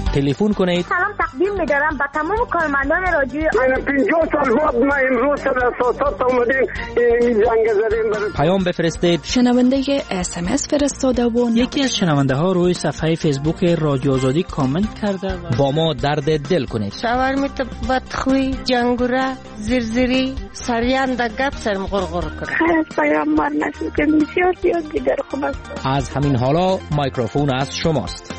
تلفن کنید. سلام تقدیم می‌دارم به تمام کارمندان رادیو. 50 سال بعد ما امروز سر اساسات اومدیم این زنگ زدیم برای پیام بفرستید. شنونده SMS فرستاده و یکی از شنونده ها روی صفحه فیسبوک رادیو آزادی کامنت کرده با ما درد دل کنید. شاورمیت بدخوی، جنگوره، زرزری، سریان در گپ سرم غرغر کنه. خیلی از پیام مار نشد که بسیار زیاد دیگر خوب است. از همین حالا میکروفون از شماست.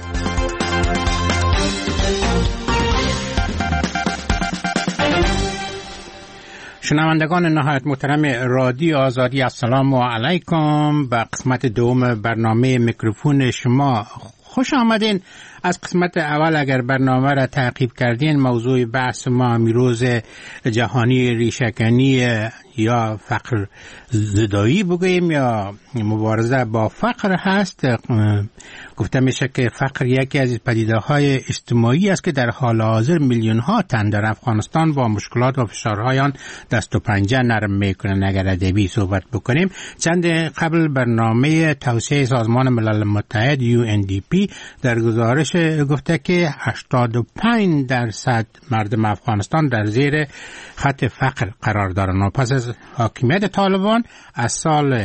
شنوندگان نهایت محترم رادیو آزادی، السلام علیکم. به قسمت دوم برنامه میکروفون شما خوش آمدین. از قسمت اول اگر برنامه را تعقیب کردین، موضوع بحث ما امروز جهانی ریشه‌کنی یا فقر زدایی بگوییم یا مبارزه با فقر هست. گفته میشه که فقر یکی از پدیده‌های اجتماعی است که در حال حاضر میلیون‌ها تن در افغانستان با مشکلات و فشارهای آن دست و پنجه نرم میکنند. اگر ادبی صحبت بکنیم، چند قبل برنامه توسعه سازمان ملل متحد UNDP در گزارش گفته که 85% مردم افغانستان در زیر خط فقر قرار دارند و پس از حاکمیت طالبان از سال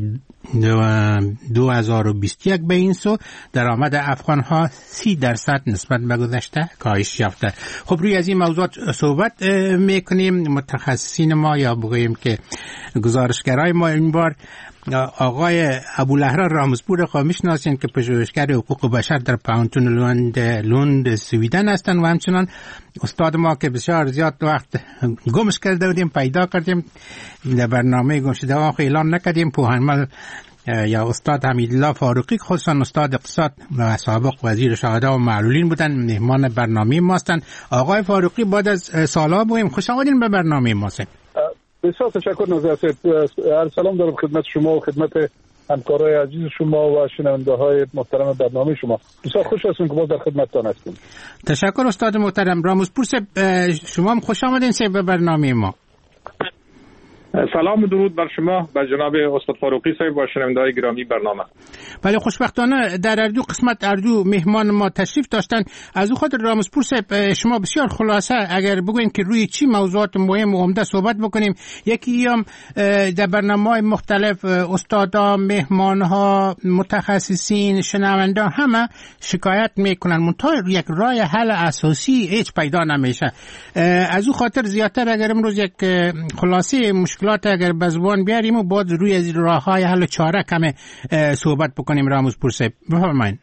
2021 به این سو درآمد افغان‌ها 30% نسبت به گذشته کاهش یافته. خب روی از این موضوع صحبت میکنیم. متخصصین ما یا بگوییم که گزارشگرای ما این بار آقای ابوالهرا رامزپور را میشناسین که پژوهشگر حقوق بشر در پانتون لوند سویدن هستند و همچنان استاد ما که بسیار زیاد وقت گمش کرده بودیم پیدا کردیم، در برنامه گمشده ها اعلان نکردیم. پوهنمل یا استاد حمیدالله فاروقی خصوصا استاد اقتصاد و سابق وزیر شهدا و معلولین بودن، مهمان برنامه ما هستند. آقای فاروقی بعد از سالها بویم خوش آمدین به برنامه ما. بسیار تشکر نظر سید. سلام دارم خدمت شما و خدمت همکارای عزیز شما و شنونده های محترم برنامه شما. بسیار خوش هستیم که ما در خدمتتان هستیم. تشکر استاد محترم. رامزپور شما هم خوش آمدین به برنامه ما. سلام و درود بر شما، به جناب استاد فاروقی صاحب و شنونده‌های گرامی برنامه. بله، خوشبختانه در اردو قسمت اردو مهمان ما تشریف داشتن. از او خاطر رامزپور صاحب شما بسیار خلاصه اگر بگوین که روی چی موضوعات مهم و عمده صحبت بکنیم. یکی هم در برنامه‌های مختلف استادا، مهمان‌ها، متخصصین، شنونده همه شکایت میکنن منتها یک راه حل اساسی هیچ پیدا نمیشه. از او خاطر زیادتر اگر امروز یک خلاصه مشکلات اگر به زبان بیاریم و بعد روی از راه‌های حل چاره کم صحبت بکنیم. رامزپور صاحب بفرمایید.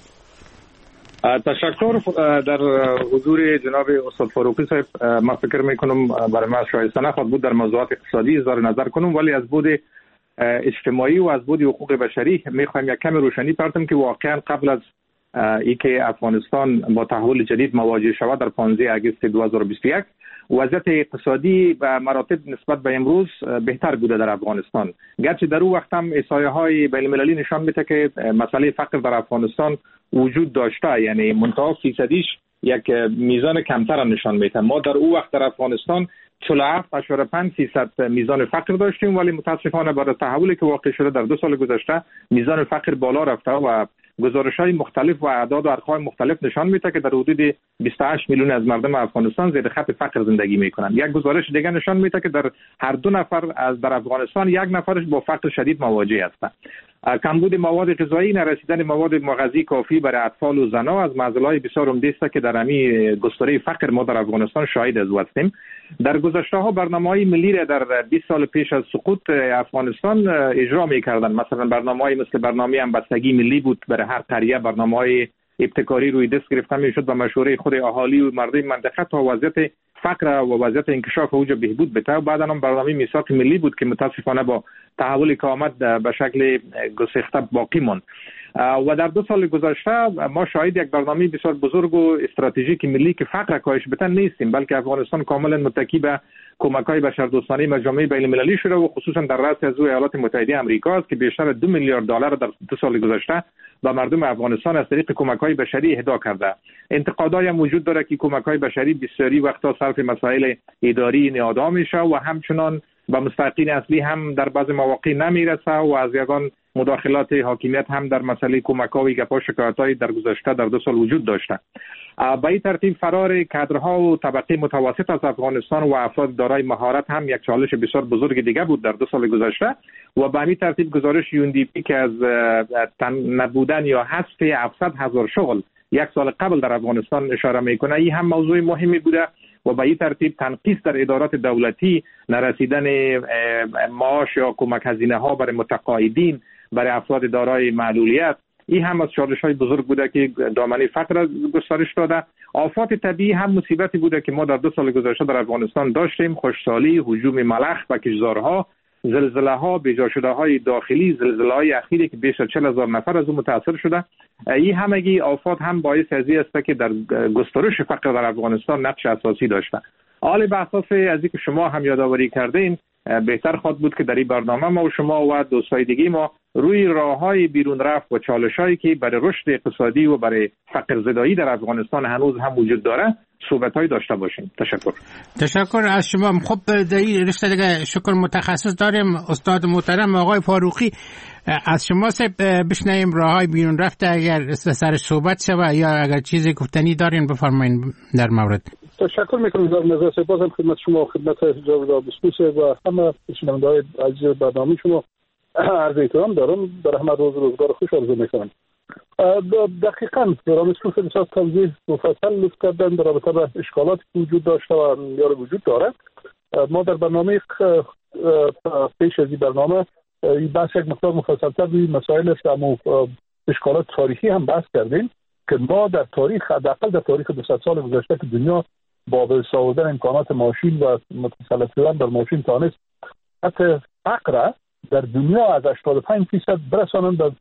تشکر. در حضور جناب استاد فاروقی صاحب من فکر میکنم برای من شایسته نخواهد بود در موضوعات اقتصادی اظهار نظر کنم، ولی از بود اجتماعی و از بود حقوق بشری میخوایم یک کم روشنی پرتم که واقعا قبل از اینکه افغانستان با تحول جدید مواجه شود در 15 اگست 2021 وضعیت اقتصادی به مراتب نسبت به امروز بهتر بوده در افغانستان، گرچه در اون وقت هم احصایه‌های بین‌المللی نشان میده که مسئله فقر در افغانستان وجود داشته، یعنی منتها فیصدیش یک میزان کمتر نشان میده. ما در اون وقت در افغانستان 47.5% میزان فقر داشتیم، ولی متاسفانه بعد تحولی که واقع شده در 2 سال گذشته میزان فقر بالا رفته و گزارش‌های مختلف و اعداد و ارقام مختلف نشان میده که در حدود 28 میلیون از مردم افغانستان زیر خط فقر زندگی میکنند. یک گزارش دیگه نشان میده که در هر 2 نفر از در افغانستان 1 نفرش با فقر شدید مواجه هستند. کمبود مواد غذایی، نرسیدن مواد مغذی کافی برای اطفال و زنان از معضلات بسیار عمده است که در همین گستره فقر ما در افغانستان شاهد از هستیم. در گذشته‌ها برنامه‌های ملی را در 20 سال پیش از سقوط افغانستان اجرا می‌کردند. مثلا برنامه‌ای مثل برنامه همبستگی ملی بود، برای هر قریه برنامه‌های ابتکاری روی دست گرفته می‌شد و مشوره خود اهالی و مردم منطقه تا وضعیت فقر و وضعیت انکشاف اوج بهبود بده. و بعداً هم برنامه میثاق ملی بود که متاسفانه با تحولی که آمد به شکل گسسته باقی ماند. و در 2 سال گذشته ما شاهد یک برنامه بسیار بزرگ و استراتژیک ملی که فقر کاهش بده نیستیم، بلکه افغانستان کاملا متکی به کمک‌های بشردوستانه مجامع بین‌المللی شده و خصوصا در رأس از ایالات متحده آمریکا است که بیشتر 2 میلیارد دلار در 2 سال گذشته به مردم افغانستان از طریق کمک‌های بشری اهدا کرده. انتقادای هم وجود داره که کمک‌های بشری بسیاری وقتا صرف مسائل اداری نهادها میشه و همچنان به مستحقین اصلی هم در بعض مواقع نمیرسه و از یگان مداخلات حاکمیت هم در مسئله کمک‌های گپا شکایت‌های در گذشته در 2 سال وجود داشته. به این ترتیب فرار کادرها و طبقه متوسط از افغانستان و افراد دارای مهارت هم یک چالش بسیار بزرگ دیگه بود در 2 سال گذشته و به این ترتیب گزارش UNDP که از نبودن یا حذف 700,000 شغل 1 سال قبل در افغانستان اشاره میکنه، این هم موضوع مهمی بوده و به این ترتیب تنقیص در ادارات دولتی، نرسیدن معاش یا کمک هزینه ها برای متقاعدین، برای افراد دارای معلولیت، این هم از چالش‌های بزرگ بوده که دامنه فقر را گسترش داده. آفات طبیعی هم مصیبتی بوده که ما در 2 سال گذشته در افغانستان داشتیم، خشکسالی، هجوم ملخ به کشتزارها، زلزله‌ها، بیجا شده‌های داخلی، زلزله‌های اخیری که بیش از 40,000 نفر از اون متاثر شده. این همگی آفات هم باعث از این است که در گسترش فقر در افغانستان نقش اساسی داشته. حالا به اساس از اینکه شما هم یادآوری کردین، بهتر خواهد بود که در این برنامه ما و شما و دوستای دیگه ما روی راه‌های بیرون رفت و چالش‌هایی که برای رشد اقتصادی و برای فقر زدایی در افغانستان هنوز هم وجود داره صحبت‌های داشته باشیم. تشکر از شما. خب در این رشته دیگه شکر متخصص داریم، استاد محترم آقای فاروقی. از شما بشنویم راه‌های بیرون رفت اگر سر صحبت شود یا اگر چیزی گفتنی دارین بفرمایید در مورد. تشکر میکنم جناب نظر، سپاسم خدمت شما و خدمت جناب بسپوس و همه شنونده‌های عزیز برنامه شما. عرض احترام دارم، در همه روزگار خوش آرزو میکنم. دقیقاً جناب بسپوس بسیار توضیح مفصل لطف کردن در رابطه با اشکالاتی که وجود داشته و یا وجود داره. ما در برنامه پیش از این برنامه این بحث یک مقدار مفصل‌تر روی مسائل اشکالات تاریخی هم بحث کردیم که ما در تاریخ، حداقل در تاریخ 200 سال گذشته که دنیا با به دست آوردن امکانات ماشین و متسلط شدن در ماشین تانست حتی فقر در دنیا از 85% برسانند به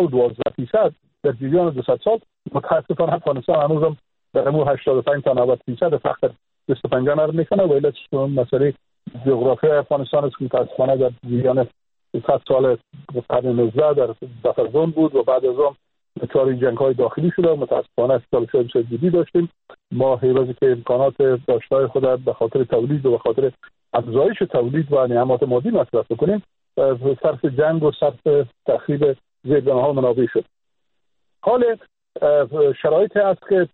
12% در جریان 200 سال. متاسفانه افغانستان هنوزم در امور 85 تا 90% فقر دست پنجه نرم میکنه و علت مسئله جغرافی افغانستان است که متاسفانه در جریان 100 سال قرن 19 در بفر زون بود و بعد از اون دچار جنگ‌های داخلی شده و متاسفانه چالش‌های بسیار جدی داشتیم. ما حیوازی که امکانات داشته‌های خود به خاطر تولید و به خاطر افزایش تولید و نعمات مادی مصرف بکنیم، صرف جنگ و صرف تخریب زیربناها منابع شد. حال شرایطی است که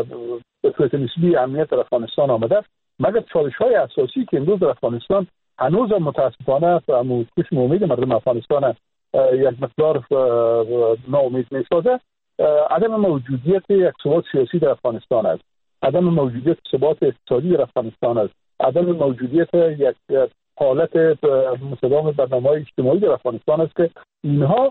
به صورت نسبی امنیت در افغانستان آمده، مگر چالش‌های اساسی که امروز در افغانستان هنوز متاسفانه چشم امید مردم افغانستان یک مقدار ناامید می‌سازه، عدم موجودیت یک ثبات سیاسی در افغانستان است، عدم موجودیت ثبات اقتصادی در افغانستان است، عدم موجودیت یک حالت مستدام برنامه‌های اجتماعی در افغانستان است که اینها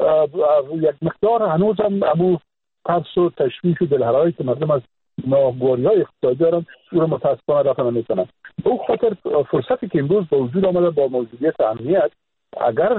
یک مقدار هنوز هم ابو ترس و تشویش و دلهرایی که مردم از ناگواری‌های اقتصادی دارن او را متاسفانه رفع نمی‌کنند. به اون خاطر فرصتی که امروز به وجود آمده با موجودیت امنیت، اگر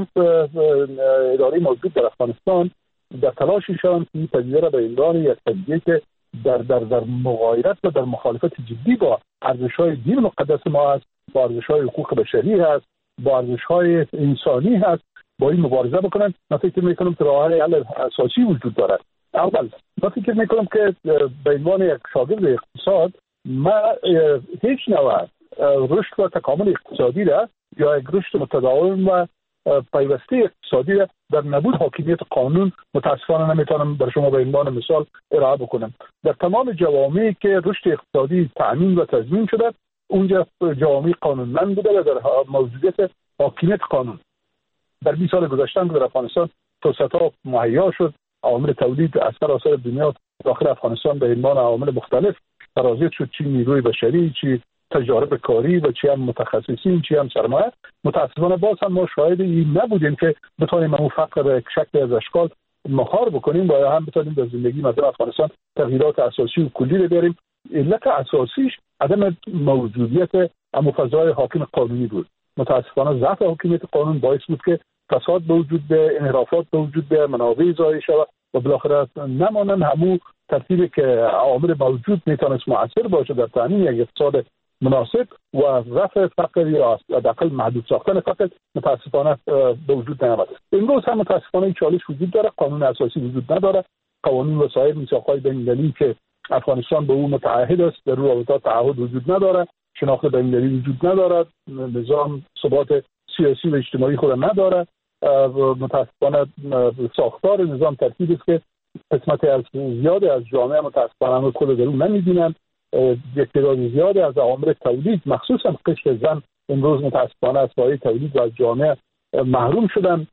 اداره موجود در افغانستان در تلاشی شوند که این پدیده را به عنوان یک پدیده که در مغایرت و در مخالفت جدی با ارزش‌های دین مقدس ما است، با ارزش‌های حقوق بشری هست، با ارزش‌های انسانی هست، با این مبارزه بکنن. من فکر می‌کنم که راه‌های حل اساسی وجود دارد. اول من فکر می‌کنم که به عنوان یک شاگرد اقتصاد ما هیچ نوع رشد و تکامل اقتصادی را یا یک رشد متداول و پیوسته اقتصادی را در نبود حاکمیت قانون متاسفانه نمیتونم بر شما به عنوان مثال ارائه بکنم. در تمام جوامعی که رشد اقتصادی تأمین و تضمین شده، اونجا جوامع قانونمند بوده و در موجودیت حاکمیت قانون. در 20 سال گذشته در افغانستان فرصت‌ها مهیا شد، عوامل تولید از سراسر دنیا داخل افغانستان به عنوان عوامل مختلف ترازیت شد، چی نیروی بشری، چی تجارب کاری و چی هم متخصصین، چی هم سرمایه. متاسفانه باز هم ما شاهد این نبودیم که بتونیم اون فقر به شکل از اشکال مهار بکنیم و هم بتونیم در زندگی مردم افغانستان تغییرات اساسی و کلی رو بیاریم. علت اساسیش عدم موجودیت اما فضای حاکم قانونی بود. متاسفانه ضعف حاکمیت قانون باعث بود که فساد به وجود بیاید، انحرافات به وجود بیاید، منابع ضایع شود و بالاخره نمانند همون ترتیبی که عوامل موجود میتونست مؤثر باشه در تامین یک اقتصاد مناسب و رفع فقر یا حداقل محدود ساختن فقر متاسفانه به وجود نیامده. امروز هم متاسفانه این چالش وجود داره، قانون اساسی وجود نداره، قوانین و سایر میثاق‌های بین‌المللی که افغانستان به اون متعهد است در رابطه تعهد وجود نداره، شناخت بین‌المللی وجود ندارد، نظام ثبات سیاسی و اجتماعی خود نداره متاسفانه ساختار نظام ترکیبی است که قسمت از زیادی از جامعه متاسفانه خود درون نمی‌بینن. یک تعداد زیادی از عوامل تولید مخصوصا قشر زن امروز متاسفانه از سایه تولید و از جامعه محروم شدن.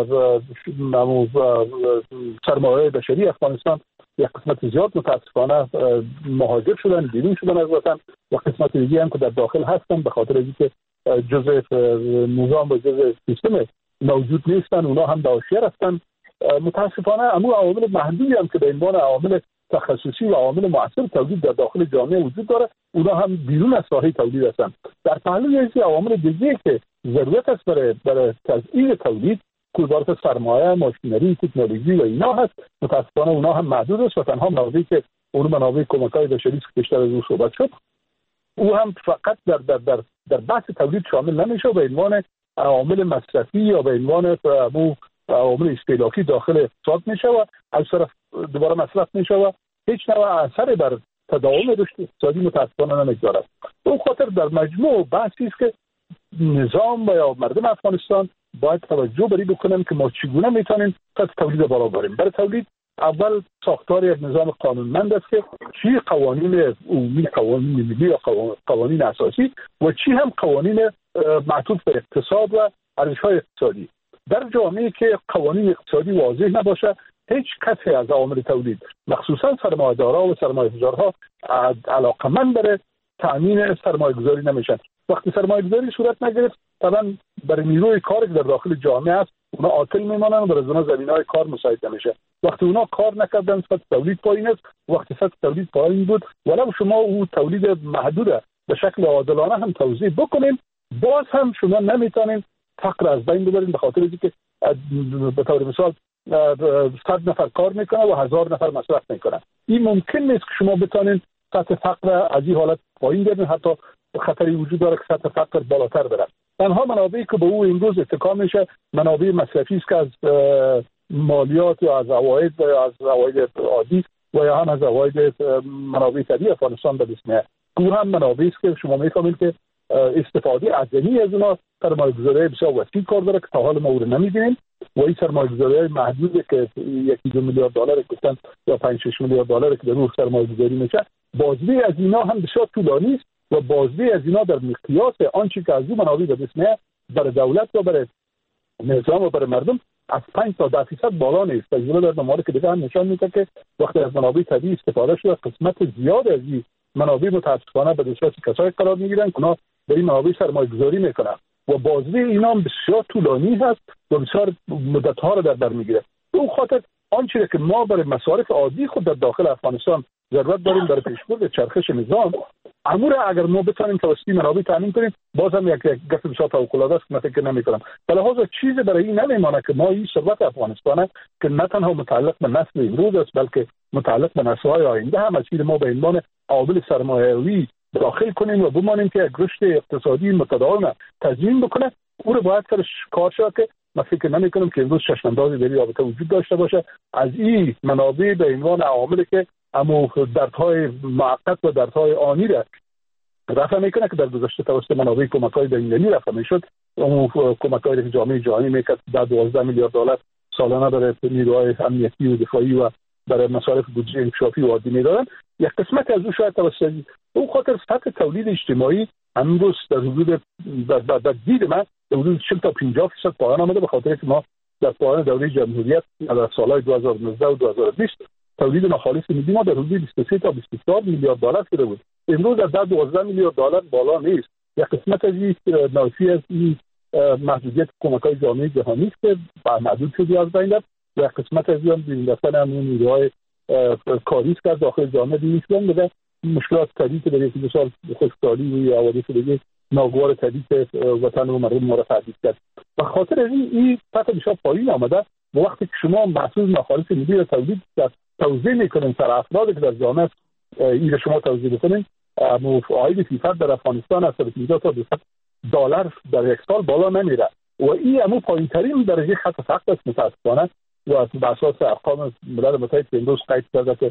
سرمایه بشری افغانستان یک قسمت زیاد متاسفانه مهاجر شدن، بیرون شدن از وطن و قسمت دیگه هم که در داخل هستن به خاطر اینکه جزء نظام و جزء سیستم موجود نیستن، اونا هم به حاشیه رفتن. متاسفانه اما عوامل محدودی هم که به عنوان عوامل تخصصی و عوامل مؤثر تولید در داخل جامعه وجود داره، اونا هم بیرون از ساحه تولید هستن. در پهلوی از عوامل دیگه که ضرورت است برای تضعیف تولید، کلبارت سرمایه، ماشینری، تکنولوژی و اینا هست، متاسفانه اونا هم محدود است و تنها منابعی که اون منابع کمک‌های بشری که بیشتر از اون صحبت شد، او هم فقط در بحث تولید شامل نمیشه و به عنوان عوامل مصرفی یا به عنوان عوامل استهلاکی داخل اقتصاد میشه و از طرف دوباره مصرف میشه و هیچ نوع اثری بر تداوم رشد اقتصادی متاسفانه نمیگذارد. به خاطر در مجموع بحثی است که نظام و یا مردم افغانستان باید توجه بری بکنن که ما چگونه میتونیم سطح تولید بالا ببریم. برای تولید اول ساختار یک نظام قانونمند است که چی قوانین عمومی، قوانین ملی و قوانین اساسی و چی هم قوانین معطوف به اقتصاد و ارزش‌های اقتصادی. در جامعه‌ای که قوانین اقتصادی واضح نباشه، هیچ کسی از عوامل تولید مخصوصا سرمایه‌دارا و سرمایه‌گذارها علاقمند برای تامین سرمایه‌گذاری نمیشن. وقتی سرمایه‌گذاری صورت نگرفت، طبعا برای نیروی کاری که در داخل جامعه است اونا عاطل میمانن و برای اونا زمینه‌های کار مساعد نمیشه. وقتی اونا کار نکردن، سطح تولید پایین است. وقتی سطح تولید پایین بود، ولو شما او تولید محدود به شکل عادلانه هم توزیع بکنین، باز هم شما نمیتونین فقر از بین ببرین، به خاطر اینکه به طور مثال 100 نفر کار میکنه و 1000 نفر مصرف میکنه. این ممکن نیست که شما بتونین سطح فقر از این حالت پایین بیارین، حتی خطری وجود داره که سطح فقر بالاتر بره. تنها منابعی که به او امروز اتکا میشه منابع مصرفی است که از مالیات یا از عواید یا از عواید عادی و یا هم از عواید منابع طبیعی افغانستان به دست میاد. او هم منابعی است که شما میفهمید که استفاده عظیمی از اونها سرمایه‌گذاری بسیار وسیع کار داره که تا حال ما او رو نمی‌بینیم و این سرمایه‌گذاری محدودی که 1-2 میلیارد دلار گفتن یا 5-6 میلیارد دلار که در روح سرمایه‌گذاری میشه، بازده از اینا هم بسیار طولانی است و بازده از اینا در مقیاس آنچه که از اون منابع به دست میاد برای دولت و برای نظام و برای مردم از 5 تا 10% بالا نیست. تجربه در ممالک دیگه هم نشان میده که وقتی از منابع طبیعی استفاده شده، قسمت زیاد از این منابع متاسفانه به دست کسایی قرار میگیرن که اونا در این منابع سرمایه‌گذاری میکنن و بازده اینا هم بسیار طولانی هست و بسیار مدت‌ها رو در بر میگیره. به اون خاطر آنچه که ما برای مصارف عادی خود در داخل افغانستان ضرورت داریم برای پیشبرد چرخش نظام، امور اگر ما بتونیم توسط منابع تامین کنیم، بازم یک گفت بسیار فوق‌العاده است که من فکر نمی‌کنم. به لحاظ چیزی برای این نمیمونه که ما این ثروت افغانستان که نه تنها متعلق به نسل امروز است بلکه متعلق به نسل‌های آینده هم است، ما به عنوان عامل سرمایه‌ای داخل کنیم و بمانیم که یک رشد اقتصادی متداوم تضمین بکنه. او رو باید سرش کار شد که من فکر نمی‌کنم که امروز چشم‌اندازی در رابطه وجود داشته باشه از این منابع به عنوان عواملی که اما دردهای موقت و دردهای آنی را رفع میکنه که در گذشته توسط منابع کمک‌های بین‌المللی رفع میشد. اون کمک‌هایی که جامعه جهانی میکرد در 12 میلیارد دلار سالانه برای نیروهای امنیتی و دفاعی و برای مصارف بودجه انکشافی و عادی میدادن، یک قسمت از اون شاید توسط اون خاطر سطح تولید اجتماعی امروز در حدود در دید من در حدود 40 تا 50% پایان آمده، به خاطر که ما در پایان دوره جمهوریت در سالهای 2019 و 2020 تولید ناخالص ملی ما در حدود 23 تا 24 میلیارد دلار شده بود. امروز از 12 میلیارد دلار بالا نیست. یک قسمت از این ناشی از این محدودیت کمک‌های جامعه جهانی است که محدود شده از بین رفت و یک قسمت از این بی‌نظیر همون نیروهای کاری است که داخل جامعه دیدن بده مشکلات طبیعی که در یک دو سال خشکسالی و حوادث دیگه ناگوار طبیعی که وطن و مردم ما را تهدید کرد. به خاطر این سطح بسیار پایین آمده. وقتی که شما محصول ناخالص ملی را توزیع میکنین سر افرادی که در جامعه این را شما توزیع بکنین، عاید فی فرد در افغانستان از 150 تا 200 دلار در یک سال بالا نمیره و این همون پایین ترین درجه خط فقر است متاسفانه و بر اساس ارقام ملل متحد که امروز قید کرده که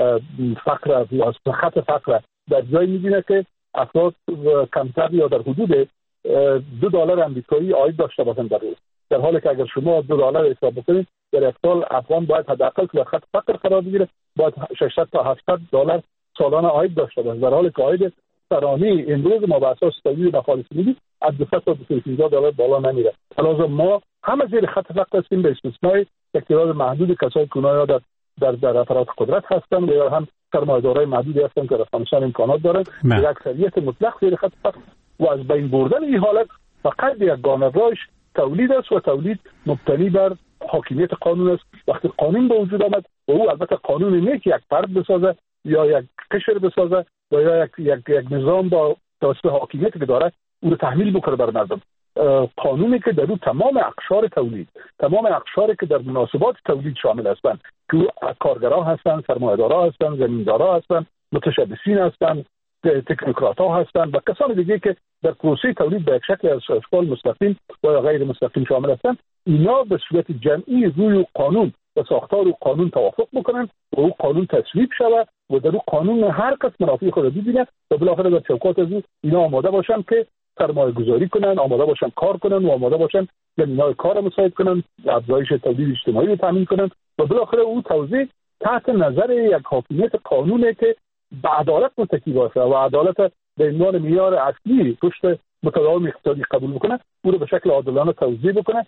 فقر یا خط فقر در جایی میبینه که افراد کمتر یا در حدود $2 آمریکایی عاید داشته باشند در روز. در حالی که اگر شما $2 حساب بکنید در یک سال افغان باید حداقل در خط فقر قرار بگیره، باید 600 تا $700 سالانه عاید داشته باشه، در حالی که عاید سرانه امروز ما به اساس تولید نخالص میدیم از 200 تا $250 بالا نمیره. علاوه ما همه زیر خط فقر هستیم به استثنای تعداد محدود کسایی که اونها در اطراف قدرت هستن و یا هم سرمایه‌دارای محدودی هستن که در افغانستان امکانات دارن. یک اکثریت مطلق زیر خط فقر و از بین بردن این حالت فقط یگانه راهش تولید است و تولید مبتنی بر حاکمیت قانون است. وقتی قانون به وجود آمد و او البته قانون نه که یک فرد بسازه یا یک قشر بسازه و یا یک نظام با توسط حاکمیتی که داره او رو تحمیل بکنه بر مردم، قانونی که در او تمام اقشار تولید، تمام اقشاری که در مناسبات تولید شامل هستند که کارگران هستند، سرمایه‌دارا هستند، زمیندارا هستند، متشبثین هستند، تکنوکرات‌ها هستند و کسان دیگه که در پروسه تولید به یک شکل از اشکال مستقیم و یا غیر مستقیم شامل هستند، اینا به صورت جمعی روی قانون و ساختار و قانون توافق بکنن و او قانون تصویب شود و در او قانون هر کس منافع خود ببینه و بالاخره در چوکات از اینا آماده باشن که سرمایه گذاری کنن، آماده باشن کار کنن و آماده باشن زمینه‌های کار مساعد کنن، افزایش تولید اجتماعی رو تامین کنن و بالاخره او توزیع تحت نظر یک حاکمیت قانونی که به عدالت متکی باشه و عدالت به عنوان معیار اصلی رشد متداول اقتصادی قبول بکنه، او رو به شکل عادلانه توزیع بکنه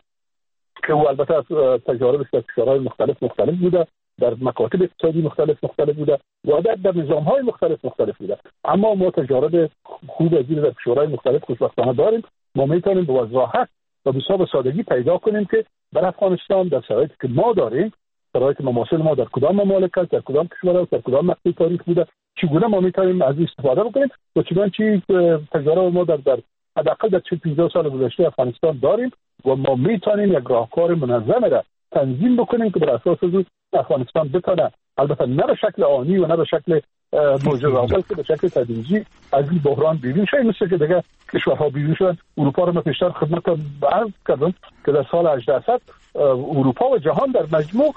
که او البته از تجارب کشورهای مختلف بوده، در مکاتب اقتصادی مختلف بوده و در نظام‌های مختلف بوده. اما ما تجارب خوب از این در کشورهای مختلف خوشبختانه داریم. ما میتونیم به وضاحت و به سادگی پیدا کنیم که در افغانستان در شرایطی که ما داریم، شرایط مماثل ما در کدام مملکت، در کدام کشور، در کدام مقطع تاریخ بوده، چگونه ما میتونیم از این استفاده بکنیم و چنانچه تجارب ما در حداقل در 40-50 سال گذشته افغانستان داریم و ما میتونیم یک راهکار منظم را تنظیم بکنیم که بر اساس از افغانستان بتونه، البته نه به شکل آنی و نه به شکل معجزه‌آور، بلکه به شکل تدریجی از این بحران بیرون شه. مثل که دیگه کشورها بیرون شدن. اروپا رو من پیشتر خدمت عرض کردم که در سال 1800 اروپا و جهان در مجموع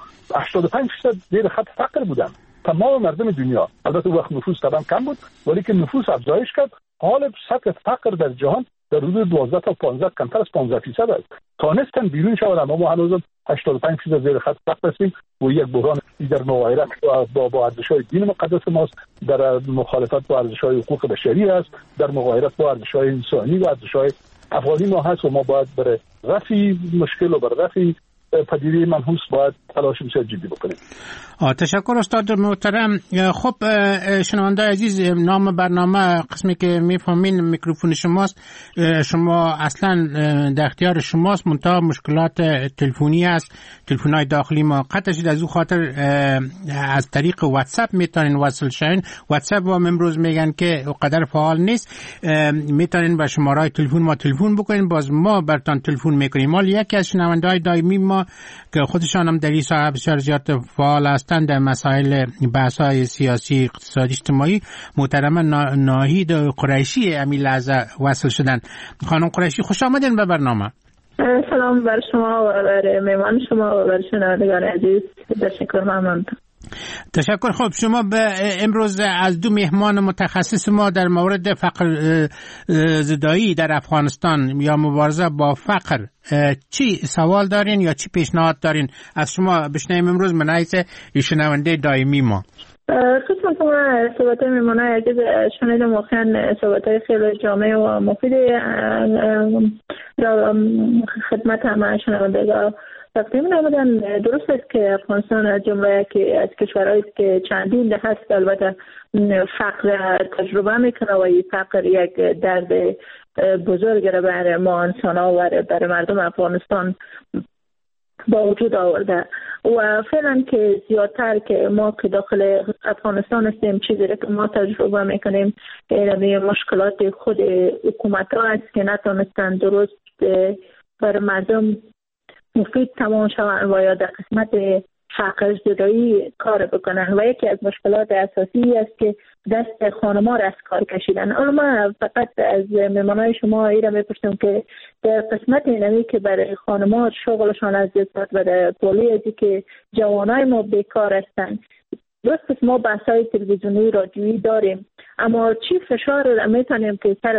85% زیر خط فقر بودن، تمام مردم دنیا. البته وقت نفوس طبعا کم بود ولی که نفوس افزایش کرد، حال سطح فقر در جهان در حدود 12 تا 15 کمتر از 15% است. تانستن بیرون شدن اما ما هنوز 85% زیر خط فقر هستیم و یک بحران در مغایرت با ارزش‌های دین مقدس ماست، در مخالفت با ارزش‌های حقوق بشری است، در مغایرت با ارزش‌های انسانی و ارزش‌های افغانی ما هست و ما باید برای رفع مشکل و برای رفع پدیده منحوس باید تلاش بسیار جدی بکنیم. تشکر استاد محترم. خب شنونده عزیز، نام برنامه قسمی که میفهمین میکروفون شماست. شما اصلا در اختیار شماست، منتها مشکلات تلفنی است، تلفن‌های داخلی ما قطع شد. از او خاطر از طریق واتساپ میتونین وصل شین. واتساپ ما امروز میگن که قدر فعال نیست، میتونین به شماره تلفن ما تلفن بکنین، باز ما برتان تلفن میکنیم. مال یکی از شنونده‌های دائمی ما که خودشان هم در این ساحه بسیار زیاد فعال هستند در مسائل بحث‌های سیاسی، اقتصادی، اجتماعی، محترم ناهید قریشی امی لحظه وصل شدن. خانم قریشی خوش آمدین به برنامه. سلام بر شما و بر مهمان شما و بر شنوندگان عزیز. تشکر، ممنون. تشکر. خب شما امروز از دو مهمان متخصص ما در مورد فقر زدایی در افغانستان یا مبارزه با فقر چی سوال دارین یا چی پیشنهاد دارین؟ از شما بشنویم امروز من حیث شنونده دائمی ما. خدمت ما صحبت میمونه عزیز شنیدم، واقعا صحبت خیلی جامع و مفید خدمت همه شنوندگان تقدیم نمودن. درست است که افغانستان از جمله یکی از کشورهایی که چندین دهه است البته فقر تجربه میکنه و این فقر یک درد بزرگ را برای ما انسان‌ها و برای مردم افغانستان با وجود آورده و فعلا که زیادتر که ما که داخل افغانستان هستیم چیزی که ما تجربه میکنیم این مشکلات خود حکومت ها است که نتونستن درست برای مردم مفید تمام شوند و یا در قسمت فقر زدایی کار بکنن و یکی از مشکلات اساسی است که دست خانم‌ها را از کار کشیدن. اما فقط از مهمانای شما ایرا میپرسم که در قسمت اینمی که برای خانم‌ها شغلشان از دست و در پولی ازی که جوانای ما بیکار هستن، درست ما بحث‌های تلویزیونی رادیویی داریم اما چی فشار میتونیم که سر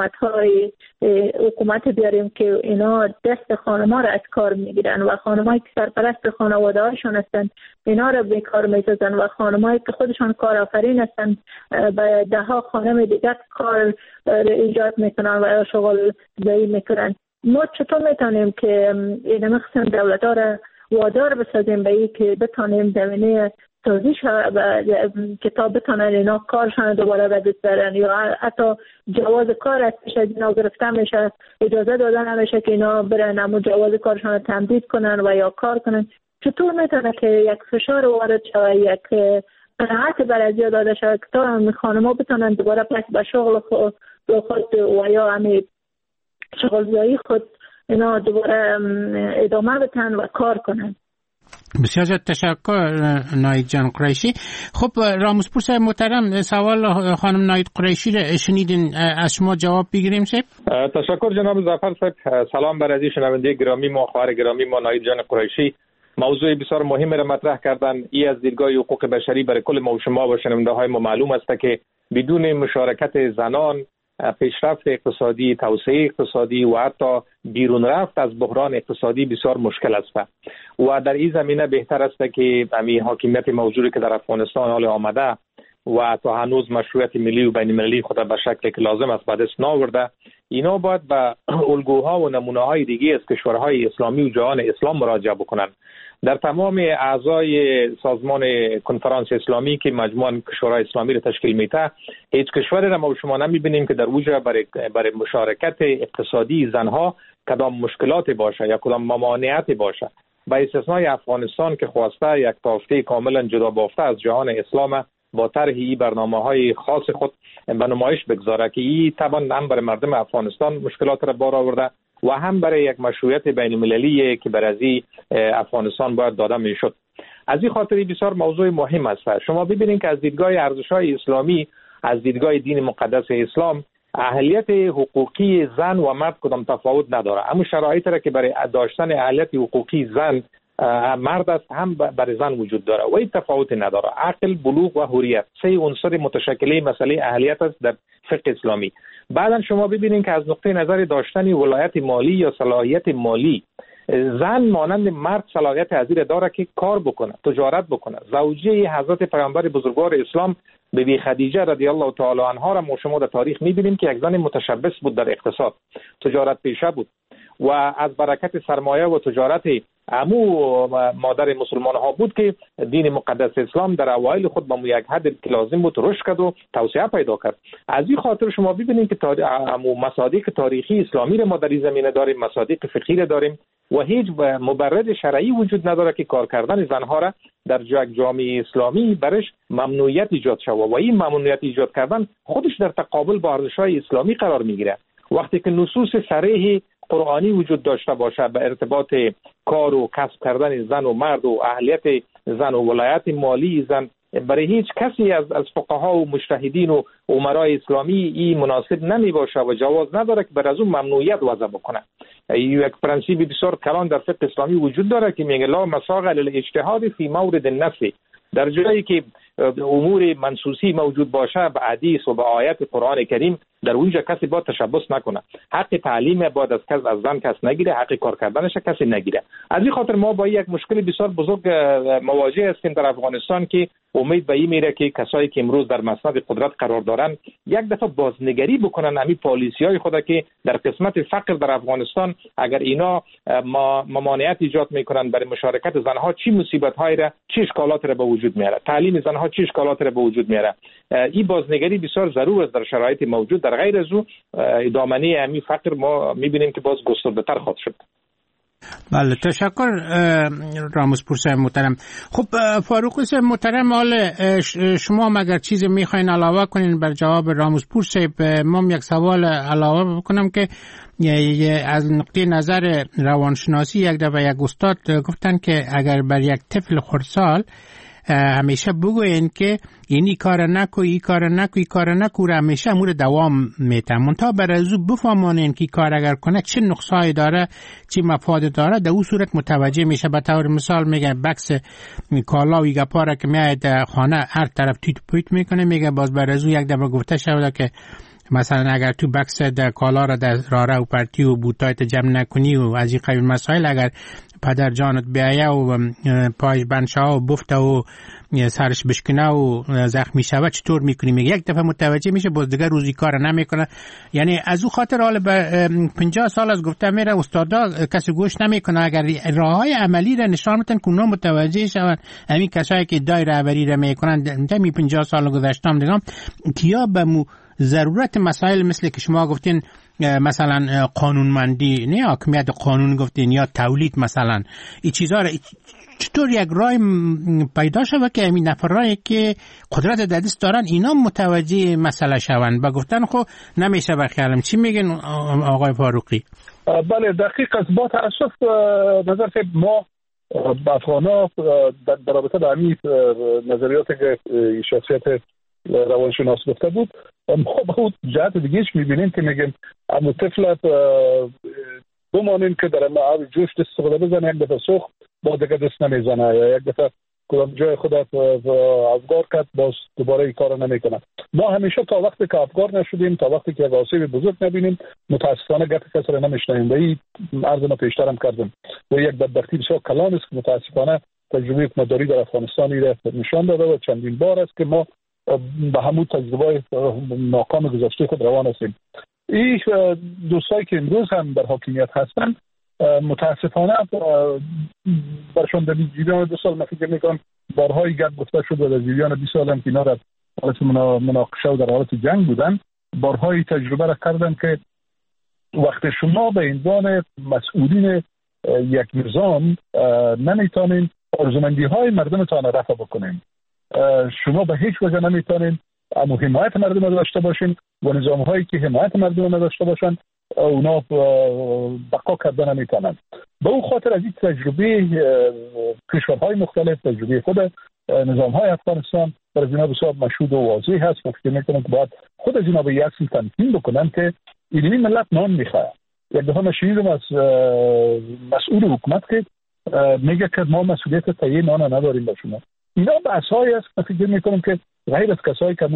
حکومت بیاریم که اینا دست خانم‌ها را از کار میگیرن و خانم‌هایی که سرپرست خانواده‌هاشون هستند اینا را به کار می‌سازن و خانم‌هایی که خودشان کارآفرین هستند به ده‌ها خانم دیگر کار ایجاد میکنن و شغل زایی میکنن. ما چطور میتونیم که این مقسم دولت‌ها را وادار بسازیم به این که بتانیم زمینه سازی که تا بتانن اینا کارشان دوباره به دست برن یا حتی جواز کار ازش اینا گرفته میشه، اجازه داده نمیشه که اینا برن اما جواز کارشان تمدید کنن و یا کار کنن. چطور میتونه که یک فشار وارد شود، یک قناعت بر ازیا داده شود که تا خانم‌ها بتانن دوباره پس به شغل خود و یا همین شغلزایی خود اینا دوباره ادامه بدن و کار کنن؟ بسیار زیاد تشکر ناید جان قریشی. خب راموزپور صاحب محترم، سوال خانم ناید قریشی را شنیدین، از شما جواب بگیریم صاحب. تشکر جناب ظفر صاحب. سلام بر عزیز شنونده گرامی ما، خواهر گرامی ما ناید جان قریشی. موضوع بسیار مهمی را مطرح کردن. این از دیدگاه حقوق بشری برای کل ما و شما و شنونده های ما معلوم است که بدون مشارکت زنان پیشرفت اقتصادی، توسعه اقتصادی و حتی بیرون رفت از بحران اقتصادی بسیار مشکل است و در این زمینه بهتر است که همین حاکمیت موجودی که در افغانستان حال آمده و تا هنوز مشروعیت ملی و بین المللی خود به شکلی که لازم است به دست نآورده، اینا باید به الگوها و نمونه‌های دیگه از کشورهای اسلامی و جهان اسلام مراجعه بکنند. در تمام اعضای سازمان کنفرانس اسلامی که مجموعه کشورهای اسلامی را تشکیل میده، هیچ کشوری را ما شما نمیبینیم که در اوجه برای مشارکت اقتصادی زنها کدام مشکلاتی باشه یا کدام ممانعتی باشه، با استثنای افغانستان که خواسته یک تافته کاملا جدا بافته از جهان اسلام با طرح این برنامه‌های خاص خود به نمایش بگذاره که این طبعا هم برای مردم افغانستان مشکلات را بار آورده و هم برای یک مشروعیت بین المللی که بر از افغانستان باید داده میشد. از این خاطر بسیار موضوع مهم است. شما ببینید که از دیدگاه ارزش‌های اسلامی، از دیدگاه دین مقدس اسلام، اهلیت حقوقی زن و مرد کدام تفاوت نداره. اما شرایطی را که برای داشتن اهلیت حقوقی زن مرد است هم برای زن وجود داره و این تفاوت نداره. عقل، بلوغ و حریت سه عنصر متشکل مسئله اهلیت است در فقه اسلامی. بعدا شما ببینید که از نقطه نظر داشتن ولایت مالی یا صلاحیت مالی، زن مانند مرد صلاحیت از این داره که کار بکنه، تجارت بکنه. زوجه حضرت پیامبر بزرگوار اسلام بیبی خدیجه رضی الله تعالی عنها را ما شما در تاریخ می‌بینیم که یک زن متشبث بود در اقتصاد، تجارت پیشه بود و از برکت سرمایه و تجارت امو مادر مسلمان ها بود که دین مقدس اسلام در اوایل خود با یک حد که لازم بود رشد کرد و توسعه پیدا کرد. از این خاطر شما ببینید که مصادیق تاریخی اسلامی را ما در این زمینه داریم، مصادیق فقهی را داریم و هیچ مبرر شرعی وجود نداره که کار کردن زنها را در یک جامعه اسلامی برش ممنوعیت ایجاد شود و این ممنوعیت ایجاد کردن خودش در تقابل با ارزش‌های اسلامی قرار میگیره. وقتی که نصوص صریح قرآنی وجود داشته باشه به ارتباط کار و کسب کردن زن و مرد و اهلیت زن و ولایت مالی زن، برای هیچ کسی از فقها و مجتهدین و امرای اسلامی این مناسب نمی باشه و جواز نداره که بر از اون ممنوعیت وضع بکنه. یک پرنسیب بسیار کلان در فقه اسلامی وجود داره که میگه لا مساغ للاجتهاد فی مورد النفس. در جایی که امور منصوصی موجود باشه به حدیث و به آیات قرآن کریم، در اونجا کسی باید تشبث نکنه. حق تعلیم باید از زن کس نگیره، حق کار کردنش کسی نگیره. از این خاطر ما با یک مشکل بسیار بزرگ مواجه هستیم در افغانستان که امید به این میره که کسایی که امروز در مسند قدرت قرار دارن یک دفعه بازنگری بکنن همین پالیسی‌های خود که در قسمت فقر در افغانستان اگر اینا ممانعت ایجاد میکنن برای مشارکت زنها، چی مصیبت‌هایی را، چه اشکالاتی را به وجود میاره، تعلیم زنها چه اشکالاتی را به وجود میاره. این بازنگری بسیار ضرور است در شرایط موجود. در غیر از او ادامه همین فقر ما میبینیم که باز گسترده‌تر خواهد شد. بله، تشکر راموزپور صاحب محترم. خب فاروق صاحب محترم، حال شما اگر چیزی میخواین علاوه کنین بر جواب راموزپور صاحب، ما یک سوال علاوه بکنم که از نقطه نظر روانشناسی یک دفعه یک استاد گفتن که اگر بر یک طفل خردسال همیشه بگوین که اینی کار نکو، ای کار نکو، ای کار نکو، همیشه امور دوام میتن. منتها برای از او بفهمانین که کار اگر کنه چه نقصایی داره، چه مفاد داره، در اون صورت متوجه میشه. به طور مثال میگه بکس کالا و گپاره که میاد خانه هر طرف تویت پویت میکنه، میگه باز برای از او یک دفعه گفته شده که مثلا اگر تو بکس در کالا را در راره و پرتی و بوتایت جمع نکنی و از این قبیل مسائل، اگر پدر جانت بیایه و پایش بنشه و بفته و سرش بشکنه و زخمی شود چطور میکنی؟ میگه یک دفعه متوجه میشه، باز دیگه روزی کار نمیکنه. یعنی از او خاطر حال به 50 سال از گفته میره استادا کسی گوش نمیکنه. اگر راههای عملی را نشان بدن که اونا متوجه شون، همین کسایی که ادعای رهبری را میکنن می 50 سال گذشته هم دیگه کیا به ضرورت مسائل مثل که شما گفتین مثلا قانونمندی، نه حاکمیت قانون گفتین، یا تولید مثلا، این چیزا را چطور یک راه پیدا شود که همین نفرایی که قدرت در دست دارن اینا متوجه مسئله شوند؟ با گفتن خب نمیشه بخیالم. چی میگن آقای فاروقی؟ بله دقیق است. با تاسف نظر که ما افغانا در رابطه با همین نظریاتی که شخصیت روانشناس گفته بود، ما با اون جهت دیگهش میبینیم که میگیم اما طفلت بمانیم که در معاوی جوش دست خدا بزنه، یک دفعه سوخت با دیگه دست نمیزنه، یا یک دفعه کدام جای خودت افگار کرد باز دوباره این کار نمیکنه. ما همیشه تا وقتی که افگار نشدیم، تا وقتی که آسیب بزرگ نبینیم، متاسفانه گپ کسی را نمیشنیم. و این عرض ما پیشترم کردم و یک بدبختی بسیار کلان است که متاسفانه تجربه حکومتداری در افغانستان را نشان داده و چندین بار است که ما به همون تجربه ناکام گذشته خود روان هستیم. این دوستایی که امروز هم در حاکمیت هستن متاسفانه برشان در جریان 2 سال من فکر میکنم بارهای گپ گفته شد و در جریان 20 سال هم که اینا در حالت مناقشه و در حالت جنگ بودن، بارهای تجربه را کردن که وقت شما به عنوان مسئولین یک نظام نمیتونین آرزومندی های مردمتان رفع بکنین، شما به هیچ وجه نمیتونین اما حمایت مردم داشته باشین و نظام هایی که حمایت مردم نداشته باشن اونا بقا کردن نمیتونن. به اون خاطر از این تجربه کشورهای مختلف، تجربه خود نظام های افغانستان برای اینا بسیار مشهود و واضح هست. فکر میکنم که باید خود از اینا به یک اصل تنظیم بکنن که این ملت نان میخواه. یک دفعه شنیدم از مسئول حکومت که میگه که ما مسئولیت تهیه نان نداریم به شما. اینا بحث‌هایی است که فکر میکنم که غیر از کسایی که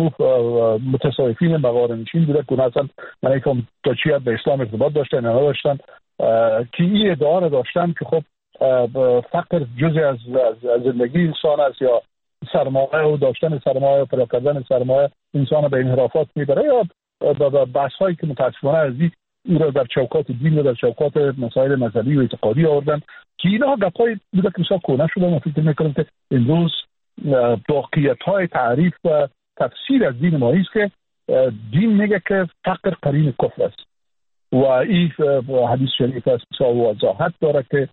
متصوفین مغارنشین بوده که اصلا من ایکم تا چی به اسلام ارتباط داشتن یا نداشتن، که این ادعا را داشتن که خب فقر جزء از زندگی انسان است یا سرمایه و داشتن سرمایه و پیدا کردن سرمایه انسان به انحرافات میبره، یا بحث‌هایی که متاسفانه از این را در چوکات دین و در چوکات مسائل مذهبی و اعتقادی آوردن که اینا گپ‌های بوده که بسیار کهنه شده. من فکر میکنم که امروز واقعیت‌های تعریف و تفسیر از دین ما است که دین میگه که فقر قرین کفر است و این حدیث شریف است بسیار وضاحت داره که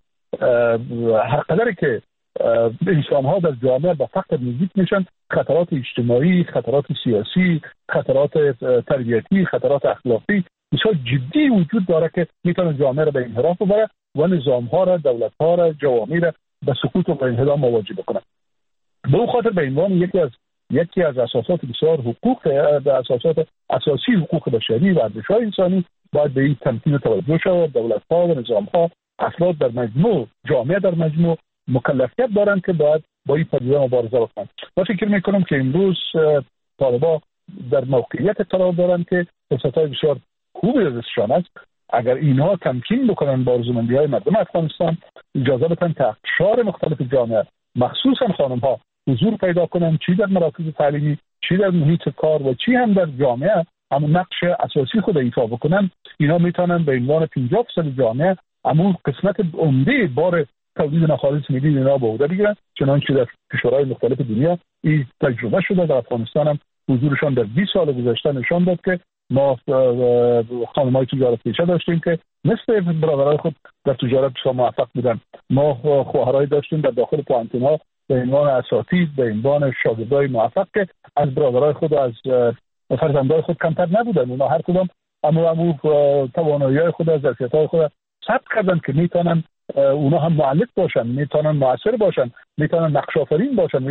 هر قدری که انسان‌ها در جامعه به فقر نزدیک میشن، خطرات اجتماعی، خطرات سیاسی، خطرات تربیتی، خطرات اخلاقی بسیار جدی وجود داره که میتونه جامعه را به انحراف ببره و نظام‌ها را، دولت‌ها را، جوامع را به سقوط و انهدام مواجه بکنه. به اون خاطر به عنوان یکی از اساسات بسیار حقوق، اساسات اساسی حقوق بشری و ارزش‌های انسانی باید به این تمکین توجه شود. دولت‌ها و نظام‌ها، افراد در مجموع، جامعه در مجموع مکلفیت دارند که باید با این پدیده مبارزه بکنند. و فکر می‌کنم که امروز طالبان در موقعیت قرار دارند که فرصت‌های بسیار خوبی ازشان است. اگر اینها تمکین بکنن با آرزومندی‌های مردم افغانستان، اجازه بدن که اقشار مختلف جامعه مخصوصا خانم‌ها حضور پیدا کنن، چی در مراکز تعلیمی، چی در محیط کار و چی هم در جامعه اما نقش اساسی خود ایفا بکنن، اینا میتونن به عنوان 50% جامعه اما قسمت عمده بار تولید ناخالص ملی اینا به عهده بگیرن. چنانچه در کشورهای مختلف دنیا این تجربه شده. در افغانستان هم حضورشان در 20 سال گذشته نشان داد که ما خانم‌های تجارت پیشه داشتیم که مثل برادرای خود در تجارت موفق بودن. ما خواهرای داشتیم در داخل پوانتون‌ها به عنوان اساتید، به عنوان شاگردای موفق که از برادرای خود و از فرزندای خود کمتر نبودن. اونا هر کدام اما توانایی‌های خود، از ظرفیت‌های خود ثبت کردن که میتونن اونا هم مؤلف باشن، میتونن مؤثر باشن، میتونن نقش آفرین باشن و این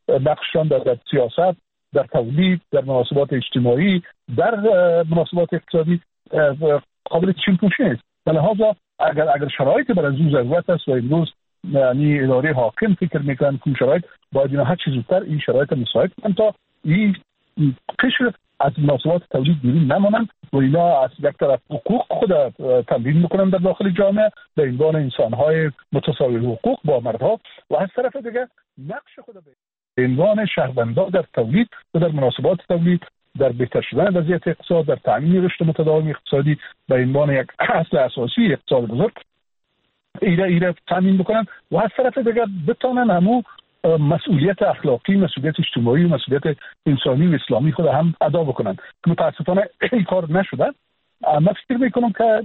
نقششان در سیاست، در تولید، در مناسبات اجتماعی، در مناسبات اقتصادی قابل چشم‌پوشی است. لذا اگر شرایط برای از ضرورت است و امروز یعنی اداره حاکم فکر میکنن که شرایط باید اینا هر چه زودتر این شرایط مساعد کنن تا این قشر از مناسبات تولید بیرون نمانند و اینا از یک طرف حقوق خود تمرین میکنن در داخل جامعه به عنوان انسان‌های متساوی حقوق با مردها و از طرف دیگه نقش خود به عنوان شهروندان در تولید و در مناسبات تولید، در بهتر شدن وضعیت اقتصاد، در تامین رشد متداوم اقتصادی به عنوان یک اصل اساسی اقتصاد بزرگ ایره تامین بکنن و از طرف دیگه بتونن همو مسئولیت اخلاقی، مسئولیت اجتماعی و مسئولیت انسانی و اسلامی خود هم ادا بکنن که متاسفانه این کار نشدن. من فکر میکنم که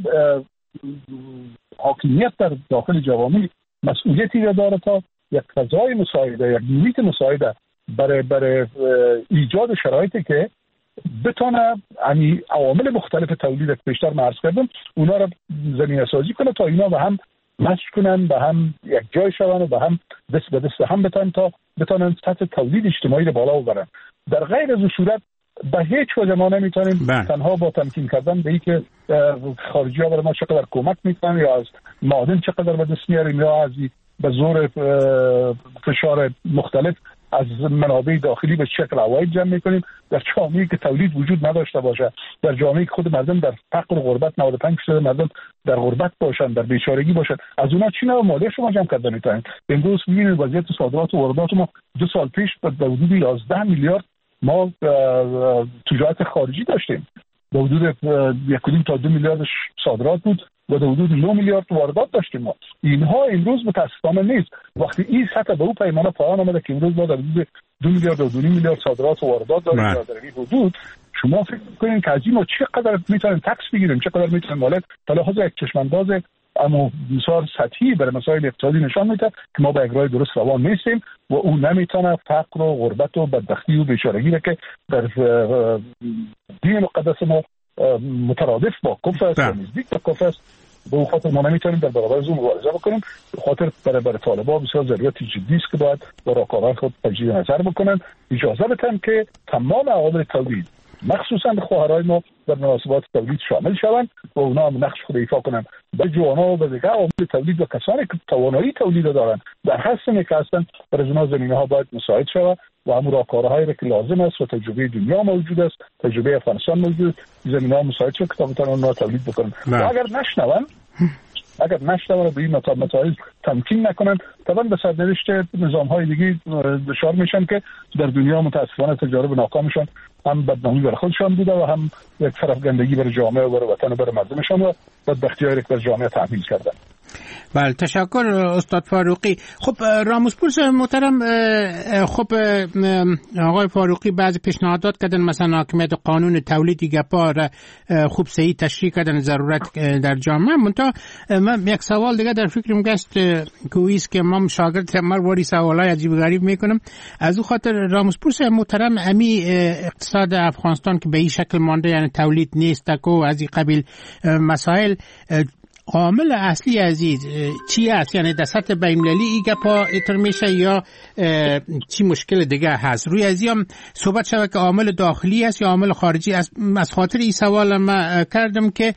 حاکمیت در داخل جوامع مسئولیتی را داره تا یک فضای مساعده، یک محیط مساعده برای ایجاد شرایطی که بتونه یعنی عوامل مختلف تولید که بیشتر عرض کردم اونا را زمینه سازی کنه تا اینا به هم مشت کنن، به هم یک جای شون و به هم دست به دست هم بتونن سطح تولید اجتماعی رو بالا ببرن. در غیر از این صورت به هیچ وجه ما نمیتونیم تنها با تمکین کردن به اینکه خارجی ها برای ما چقدر کمک میکنن یا از معادن چقدر به دست میاریم یا از به زور فشار مختلف از منابع داخلی به شکل عواید جمع میکنیم در جامعه‌ای که تولید وجود نداشته باشه، در جامعه‌ای که خود مردم در فقر و غربت 95% مردم در غربت باشن، در بیچارگی باشن، از اونا چی نوع مالیه شما جمع کردن میتونید؟ امروز میبینید وضعیت صادرات و واردات ما 2 سال پیش به حدود 11 میلیارد ما تجارت خارجی داشتیم، به حدود 1.5 تا 2 میلیارد صادرات بود و در حدود 9 میلیارد واردات داشتیم ما. اینها امروز متاسفانه نیست. وقتی این سطح به اون پیمانه پایان آمده که امروز ما در حدود 2 میلیارد و 2 میلیارد صادرات و واردات داریم در این حدود، شما فکر کنید که از این ما چقدر میتونیم تکس بگیریم، چقدر میتونیم مالیات. تا لحاظ یک چشمانداز اما بسیار سطحی برای مسائل اقتصادی نشان میده که ما به اجرای درست روان نیستیم و اون نمیتونه فقر و غربت و بدبختی و بیچارگی را که در دین مقدس ما مترادف با کفر است و نزدیک به کفر است، به اون خاطر ما نمیتونیم در برابر از اون مبارزه بکنیم. به خاطر برای طالبان بسیار ضرورت جدی است که باید با راهکارهای خود تجدید نظر بکنن، اجازه بدن که تمام عوامل تولید مخصوصا خواهرای ما در مناسبات تولید شامل شوند و اونا هم نقش خود ایفا کنند. به جوانا و به دیگر عوامل تولید و کسانی که توانایی تولید دارند در هر سنی که هستند برای اونا زمینه‌ها باید مساعد شود و همون راهکارهایی را که لازم است و تجربه دنیا موجود است، تجربه افغانستان موجود است، زمینه‌ها مساعد شد که تا بتوانند اونا تولید بکنند. و اگر نشنون به این مسائل تمکین نکنن، طبعا به سرنوشت نظام‌های دیگه دچار میشن که در دنیا متاسفانه تجارب ناکامشان هم بدنامی برای خودشان بوده و هم یک فرافکندگی برای جامعه و برای وطن و برای مردمشان و بدبختی‌هایی که بر جامعه تحمیل کردن. بله، تشکر استاد فاروقی. خب راموسپورس محترم، خب آقای فاروقی بعضی پیشنهادات کردن، مثلا حاکمیت قانون تولیدی گپا را خوب صحیح تشریح کردن ضرورت در جامعه. منتها من یک سوال دیگه در فکرم گشت کویست که ما شاگرد مرواری سوالای عجیب غریب میکنم. از او خاطر راموسپورس محترم، امی اقتصاد افغانستان که به این شکل مانده، یعنی تولید نیست و از این قبیل مسائل، عامل اصلی عزیز چی است؟ یعنی در سطح بین‌المللی این گپا ایتر میشه یا چی مشکل دیگه هست؟ روی ازیم صحبت شده که عامل داخلی است یا عامل خارجی است. از خاطر این سوال من کردم که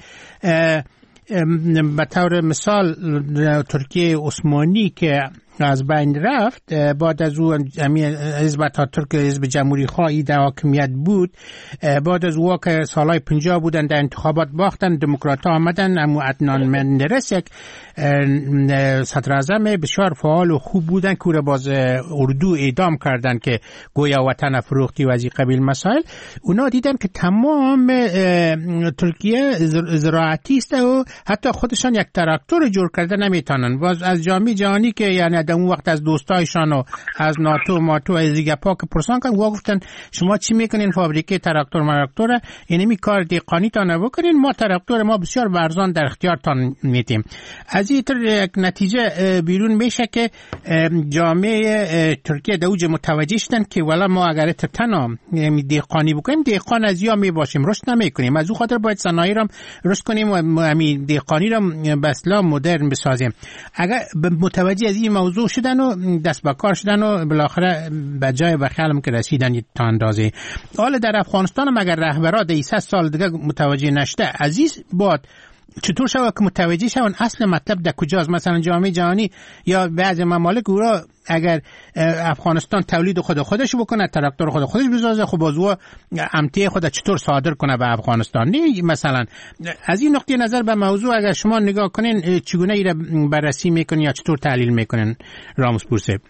به طور مثال ترکیه عثمانی که از بین رفت، بعد از او حزب اتاتورک، حزب جمهوری خواهی در حاکمیت بود، بعد از او که سالهای 50 بودن در انتخابات باختن، دموکرات آمدن، اما عدنان مندرس یک صدر اعظم بسیار فعال و خوب بودن که او را باز اردو اعدام کردن که گویا وطن فروختی و از این قبیل مسائل. اونا دیدن که تمام ترکیه زراعتی است و حتی خودشان یک تراکتور جور کرده نمیتونن. باز از جامعه جهانی که یعنی در اون وقت از دوستایشان و از ناتو ماتو از دیگه پاک پرسان کردن و گفتن شما چی میکنین؟ فابریکه تراکتور اینمی کار دهقانی تا نبکنین، ما تراکتور ما بسیار ارزان در اختیارتان میدیم. از این طور یک نتیجه بیرون میشه که جامعه ترکیه در اوج متوجه شدن که والا ما اگر تنها دهقانی بکنیم، دهقان از یا میباشیم، رشد نمیکنیم. از اون خاطر باید صنایع را رشد کنیم و همین دهقانی را به اصطلاح مدرن بسازیم. اگر متوجه از این موضوع موضوع شدن و دست به کار شدن و بالاخره به جای بخیالم که رسیدن تا اندازه. حالا در افغانستان مگر رهبرا در 3 سال دیگه متوجه نشده عزیز باد چطور شود که متوجه شون اصل مطلب در کجاست؟ مثلا جامعه جهانی یا بعضی ممالک اورا اگر افغانستان تولید خودش بکنه، طرفدار خودش بسازه، خب بازو امتیه خود چطور صادر کنه به افغانستان؟ نه مثلا از این نقطه نظر به موضوع اگر شما نگاه کنین چگونه ایره بررسی میکنین یا چطور تحلیل میکنین راموس پور صاحب؟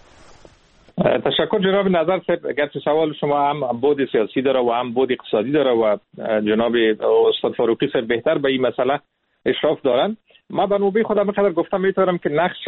تشکر جناب نظر صاحب. گرچه سوال شما هم بود سیاسی داره و هم بود اقتصادی داره و جناب استاد فاروقی صاحب بهتر به این مسئله اشراف دارن. ما به نوبه خودم بخاطر گفتم میتونم که نقش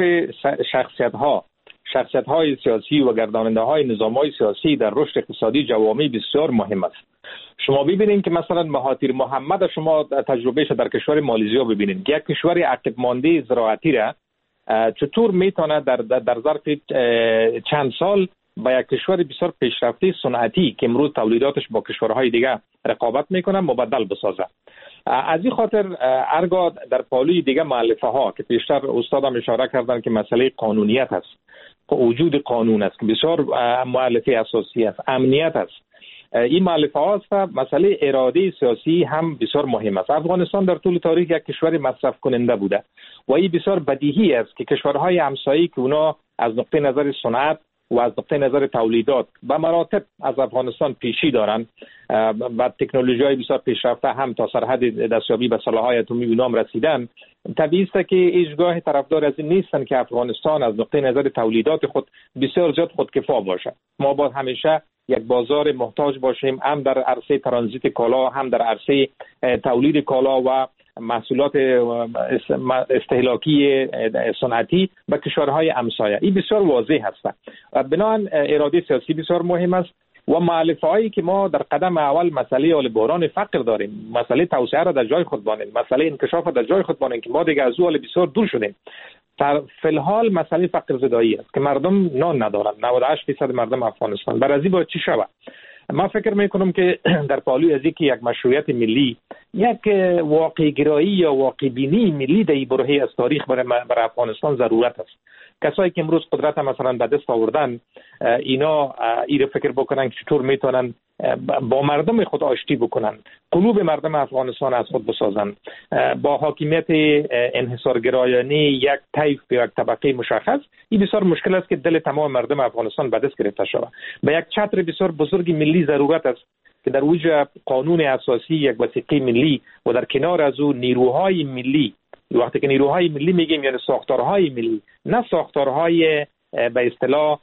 شخصیت های سیاسی و گرداننده های نظام های سیاسی در رشد اقتصادی جوامع بسیار مهم است. شما ببینید که مثلا مهاتیر محمد شما تجربهش در کشور مالزیا ببینید که یک کشور عقب مانده زراعتی را چطور میتونه در ظرف چند سال با یک کشور بسیار پیشرفته صنعتی که امروز تولیداتش با کشورهای دیگه رقابت میکنه مبدل بسازه. از این خاطر ارگاه در پالوی دیگه مؤلفه ها که پیشتر استادم اشاره کردن که مسئله قانونیت است، وجود قانون است که بسیار مؤلفه اساسی است، امنیت است. این مؤلفه ها است. مسئله اراده سیاسی هم بسیار مهم است. افغانستان در طول تاریخ یک کشور مصرف کننده بوده و این بسیار بدیهی است که کشورهای همسایه‌ای که اونا از نقطه نظر صنعت و از نقطه نظر تولیدات به مراتب از افغانستان پیشی دارن، بعد تکنولوژی‌های بسیار پیشرفته هم تا سرحد دستیابی به سلاح‌های اتمی اونام رسیدن. طبیعی است که هیچگاه طرفدار از این نیستن که افغانستان از نقطه نظر تولیدات خود بسیار زیاد خودکفا باشه. ما باید همیشه یک بازار محتاج باشیم، هم در عرصه ترانزیت کالا، هم در عرصه تولید کالا و محصولات استهلاکی صنعتی به کشورهای همسایه. این بسیار واضح هست. بنابراین اراده سیاسی بسیار مهم است و مؤلفه‌هایی که ما در قدم اول مسئله حال بحران فقر داریم، مسئله توسعه را در جای خود بانیم، مسئله انکشاف را در جای خود بانیم که ما دیگه از اون بسیار دور شدیم. فی الحال مسئله فقر زدایی است که مردم نان ندارند. 98% مردم افغانستان. برای این باید چی شود؟ ما فکر میکنم که در پالوی از اینکه یک مشروعیت ملی، یک واقع گرایی یا واقع بینی ملی در این برهه از تاریخ برای افغانستان ضرورت است. کسایی که امروز قدرت مثلا به دست آوردن اینا ایره فکر بکنن که چطور میتونن با مردم خود آشتی بکنن، قلوب مردم افغانستان از خود بسازن، با حاکمیت انحصارگرایانه یک طیف یا یک طبقه مشخص. این بسیار مشکل است که دل تمام مردم افغانستان به دست گرفته شود. به یک چتر بسیار بزرگ ملی ضرورت است که در اوج قانون اساسی یک وثیقه ملی و در کنار از او نیروهای ملی، وقتی که نیروهای ملی میگیم یعنی ساختارهای ملی، نه ساختارهای به اصطلاح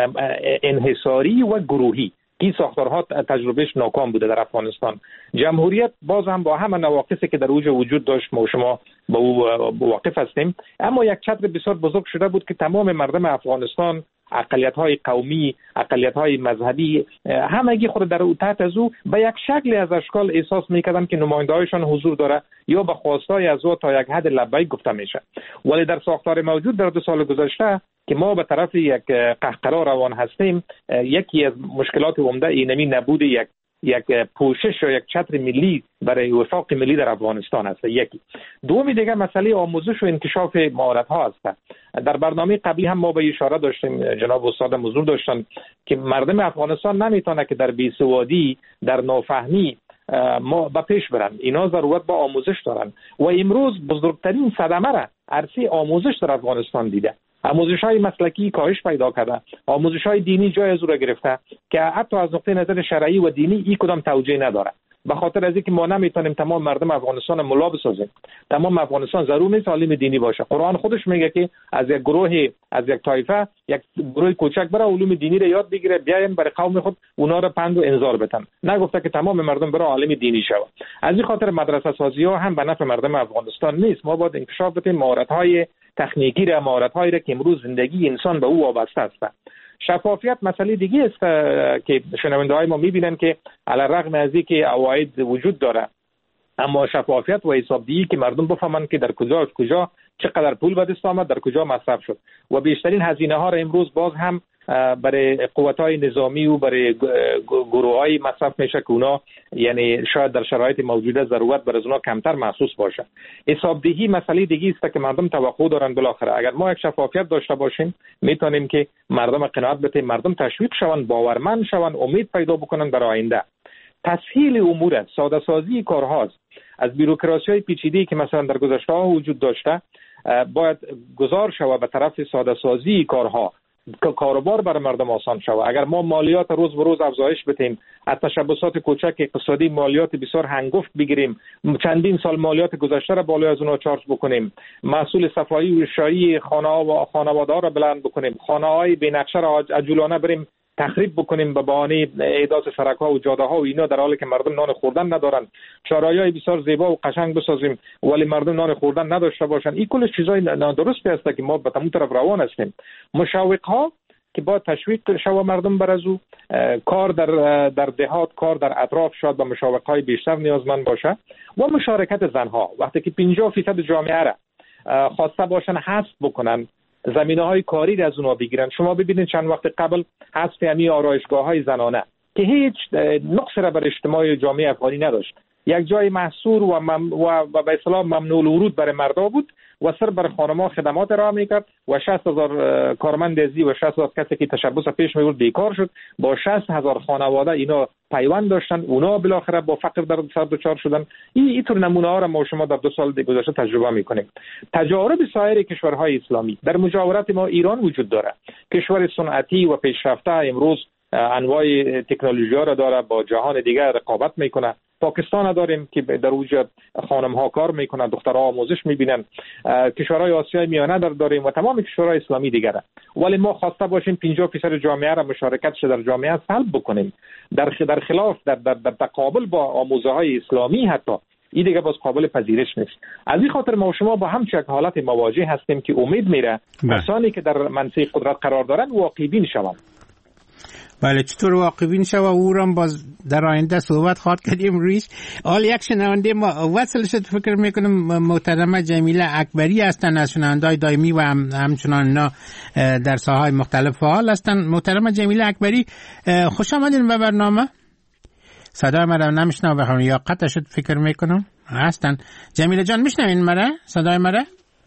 انحصاری و گروهی. این ساختارها تجربهش ناکام بوده در افغانستان. جمهوریت باز هم با همه نواقصی که در اوج وجود داشت ما و شما با او واقف هستیم، اما یک چتر بسیار بزرگ شده بود که تمام مردم افغانستان، اقلیت‌های قومی، اقلیت‌های مذهبی، همگی خود در او تحت از او به یک شکل از اشکال احساس می‌کردن که نماینده‌هایشان حضور داره یا به خواستای از او تا یک حد لبیک گفته میشه. ولی در ساختار موجود در 2 سال گذشته که ما به طرف یک قهقرا روان هستیم، یکی از مشکلات عمده اینمی نبود یک پوشش و یک چتر ملی برای وفاق ملی در افغانستان است. یکی. دومی دیگه مسئله آموزش و انکشاف مهارت‌ها است. در برنامه قبلی هم ما به اشاره داشتیم، جناب استاد حضور داشتن که مردم افغانستان نمیتونه که در بیسوادی، در نافهمی ما به پیش برن. اینا ضرورت با آموزش دارن و امروز بزرگترین صدمه را عرصه آموزش در افغانستان دیده. آموزش‌های مسلکی کاهش پیدا کرده، آموزش‌های دینی جای از او را گرفته که حتی از نقطه نظر شرعی و دینی این کدام توجیه نداره. به خاطر از اینکه ما نمیتونیم تمام مردم افغانستان ملا بسازیم. تمام افغانستان ضرور نیست عالم دینی باشه. قرآن خودش میگه که از یک گروه، از یک طایفه، یک گروه کوچک بره علوم دینی را یاد بگیره، بیاین برای قوم خود اونا را پند و انذار بدن. نگفته که تمام مردم بره عالم دینی شود. از این خاطر مدرسه سازی‌ها هم به نفع مردم افغانستان نیست. ما باید انکشاف بدیم مهارت‌های تکنیکی را، مهارت‌هایی را که امروز زندگی انسان به او وابسته است. شفافیت مسئله دیگه است که شنونده‌های ما می‌بینن که علی الرغم از اینکه عواید وجود داره، اما شفافیت و حسابدهی که مردم بفهمن که در کجا چقدر پول به دست آمد، در کجا مصرف شد و بیشترین هزینه ها را امروز باز هم برای قوت‌های نظامی و برای گروه‌های مصرف میشه که اونا یعنی شاید در شرایط موجوده ضرورت بر از اونا کمتر محسوس باشه. حسابدهی مسئله دیگه است که مردم توقع دارن بالاخره اگر ما یک شفافیت داشته باشیم میتونیم که مردم قناعت بده، مردم تشویق شون، باورمند شون، امید پیدا بکنن برای آینده. تسهیل امور، ساده سازی کارهاست. از بیروکراسی‌های پیچیده‌ای که مثلا در گذشته‌ها وجود داشته باید گذار شود به طرف ساده سازی کارها که کاروبار برای مردم آسان شود. اگر ما مالیات روز به روز افزایش بدیم، از تشبثات کوچک اقتصادی مالیات بسیار هنگفت بگیریم، چندین سال مالیات گذشته را بالای از اونها چارج بکنیم، محصول صفایی و شایی خانواده را بلند بکنیم، خانه‌های بی‌نقشه را عجولانه بریم تخریب بکنیم به بهانه احداث سرک‌ها و جاده‌ها و اینا، در حالی که مردم نان خوردن ندارن، چهارراهی بسیار زیبا و قشنگ بسازیم ولی مردم نان خوردن نداشته باشن. این کلش چیزای نادرستی است که ما به تمام طرف روان هستیم. مشوق‌ها که با تشویق شوا مردم بر از او کار در دهات، کار در اطراف شاید به مشوق‌های بیشتر نیازمند باشه و مشارکت زنها. وقتی که 50% جامعه را خواسته باشن حذف بکنن، زمینه‌های کاری را از اونها بگیرن. شما ببینید چند وقت قبل حذف همین آرایشگاه‌های زنانه که هیچ نقص را بر اجتماع جامعه افغانی نداشت، یک جای محصور و به اصطلاح ممنوع الورود برای مردا بود و سر بر خانم‌ها خدمات ارائه می‌کرد و 60,000 کارمند ازی و 60,000 کسی که تشبث پیش می‌برد بیکار شد. با 60,000 خانواده اینا پیوند داشتن، اونا بالاخره با فقر در سر دچار شدن. این طور نمونه‌ها را ما شما در 2 سال گذشته تجربه می‌کنیم. تجارب سایر کشورهای اسلامی در مجاورت ما ایران وجود داره. کشور صنعتی و پیشرفته امروز انواع تکنولوژی‌ها را داره، با جهان دیگر رقابت میکنه. پاکستان داریم که در اوج خانم‌ها کار میکنن، دخترها آموزش میبینن. کشورهای آسیای میانه داریم و تمام کشورهای اسلامی دیگره. ولی ما خواسته باشیم 50% جامعه را مشارکتش در جامعه سلب بکنیم، در خلاف در تقابل با آموزه‌های اسلامی حتی این دیگه باز قابل پذیرش نیست. از این خاطر ما و شما با همچین یک حالت مواجه هستیم که امید میره کسانی که در منصه قدرت قرار دارن واقعی بین شوند. بله، چطور واقع بین شد و او را باز در آینده صحبت خواهد کردیم رویش. حال یک شنونده ما وصل شد، فکر میکنم محترمه جمیله اکبری هستن، از شنونده‌های دائمی و همچنان اینا در ساحه‌های مختلف فعال هستن. محترمه جمیله اکبری، خوش آمدین به برنامه. صدای مرا نمیشنم بخوام یا قطع شد فکر میکنم هستن. جمیله جان میشنوین مرا؟ صدای مرا؟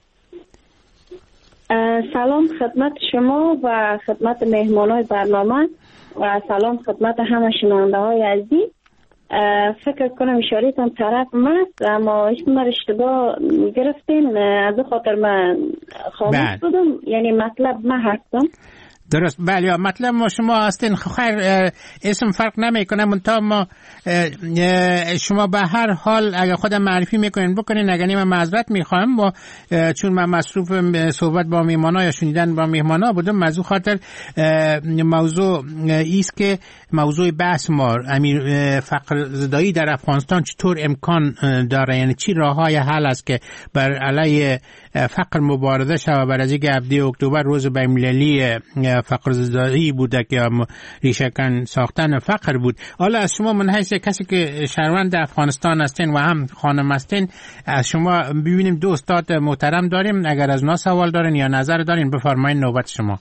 سلام خدمت شما و خدمت مهمانای برنامه و سلام خدمت همه شنونده های عزیز. فکر کنم اشارهتان طرف مست اما اسم من اشتباه گرفتین، از خاطر من خاموش بودم، یعنی مطلب من هستم. درست، بله، مطلب ما شما هستین. خیر، اسم فرق نمیکنه، منتها ما شما به هر حال اگر خودم معرفی میکنین بکنین، اگر نه من معذرت میخوام و چون من مصروف صحبت با میهمانا یا شنیدن با میهمانا بودم، از اون خاطر موضوع ایست که موضوع بحث ما امیر فقر زدایی در افغانستان چطور امکان داره، یعنی چی راههای حل است که بر علیه فقر مبارزه شود. بر از اینکه 7 اکتبر روز بین‌المللی فقر زدایی بوده که ریشه‌کن ساختن فقر بود. حالا از شما من حیث کسی که شهروند افغانستان هستین و هم خانم هستین، از شما ببینیم 2 استاد محترم داریم، اگر از اونا سوال دارین یا نظر دارین بفرمایید، نوبت شما.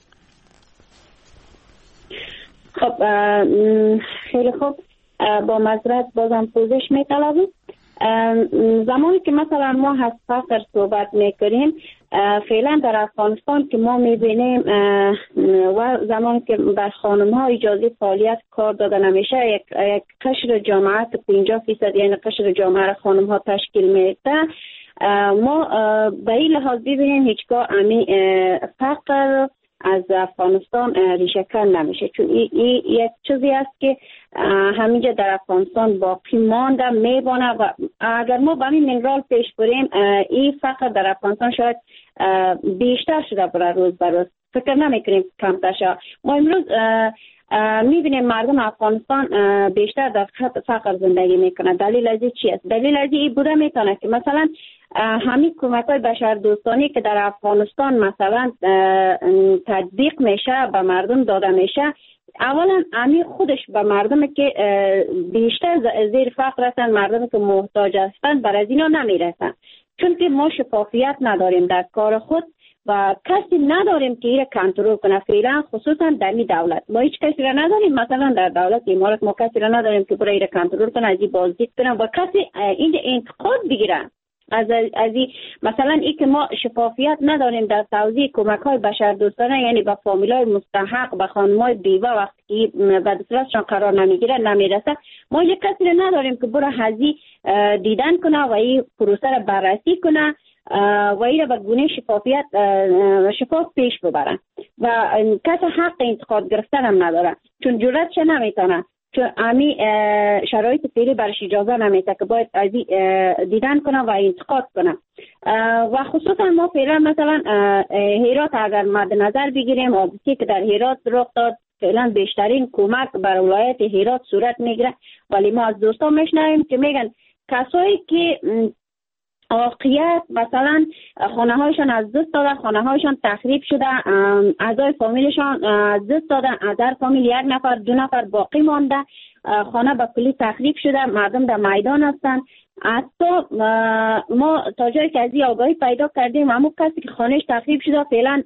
خب خیلی خوب، با معذرت بازم پوزش می‌طلبم. زمانی که مثلا ما از فقر صحبت میکنیم فعلا در افغانستان که ما میبینیم و زمانی که بر خانم ها اجازه فعالیت کار داده نمیشه، یک قشر جامعه 50% یعنی قشر جامعه را خانم ها تشکیل میده، ما به این لحاظ ببینیم هیچگاه امی فقر از افغانستان ریشه‌کن نمیشه، چون این یک چیزی است که همینجا در افغانستان باقی مانده میبانه و اگر ما به این منرال پیش بریم این فقر در افغانستان شاید بیشتر شده برای روز به روز، فکر نمیکنیم کمتر شد. ما امروز میبینیم مردم افغانستان بیشتر در خط فقر زندگی میکنه. دلیل از چی است؟ دلیل از این بوده میتونه که مثلا همین کمک‌های بشردوستانی که در افغانستان مثلا تطبیق میشه به مردم داده میشه، اولا امی خودش به مردم که بیشتر زیر فقر هستن، مردم که محتاج هستن، بر از اینا نمیرسن، چون که ما شفافیت نداریم در کار خود و کسی نداریم که این کنترل کنه فعلا، خصوصا در این دولت ما هیچ کسی را نداریم. مثلا در دولت امارات ما کسی را نداریم که برای کنترل کنه، از این بازدید کنه و کسی این انتقاد بگیره از مثلا این که ما شفافیت نداریم در توزیع کمک های بشردوستانه، یعنی به فامیلای مستحق، به خانمای بیوه وقتی به دسترسشان قرار نمیگیره نمیرسه، ما یک کسی را نداریم که برای هزی دیدن کنه و این پروسه را بررسی کنه و این را به گونه شفاف پیش ببرن و کسی حق انتقاد گرفتن هم نداره، چون جرأتش نمیتونه، چون امی شرایط فعلی برش اجازه نمیده که باید از دیدن کنه و انتقاد کنه. و خصوصا ما فعلا مثلا هرات اگر مد نظر بگیریم، حادثه‌ای که در هرات رخ داد، فعلا بیشترین کمک بر ولایت هرات صورت میگیره، ولی ما از دوستان میشنویم که میگن کسایی که واقعیت مثلا خانه هایشان از دست دادن، خانه هایشان تخریب شده، اعضای فامیلشان از دست دادن، از هر فامیل یک نفر دو نفر باقی مانده، خانه به کلی تخریب شده، مردم در میدان هستن. حتی ما تا جایی که از این آگاهی پیدا کردیم، همون کسی که خانهش تخریب شده فعلا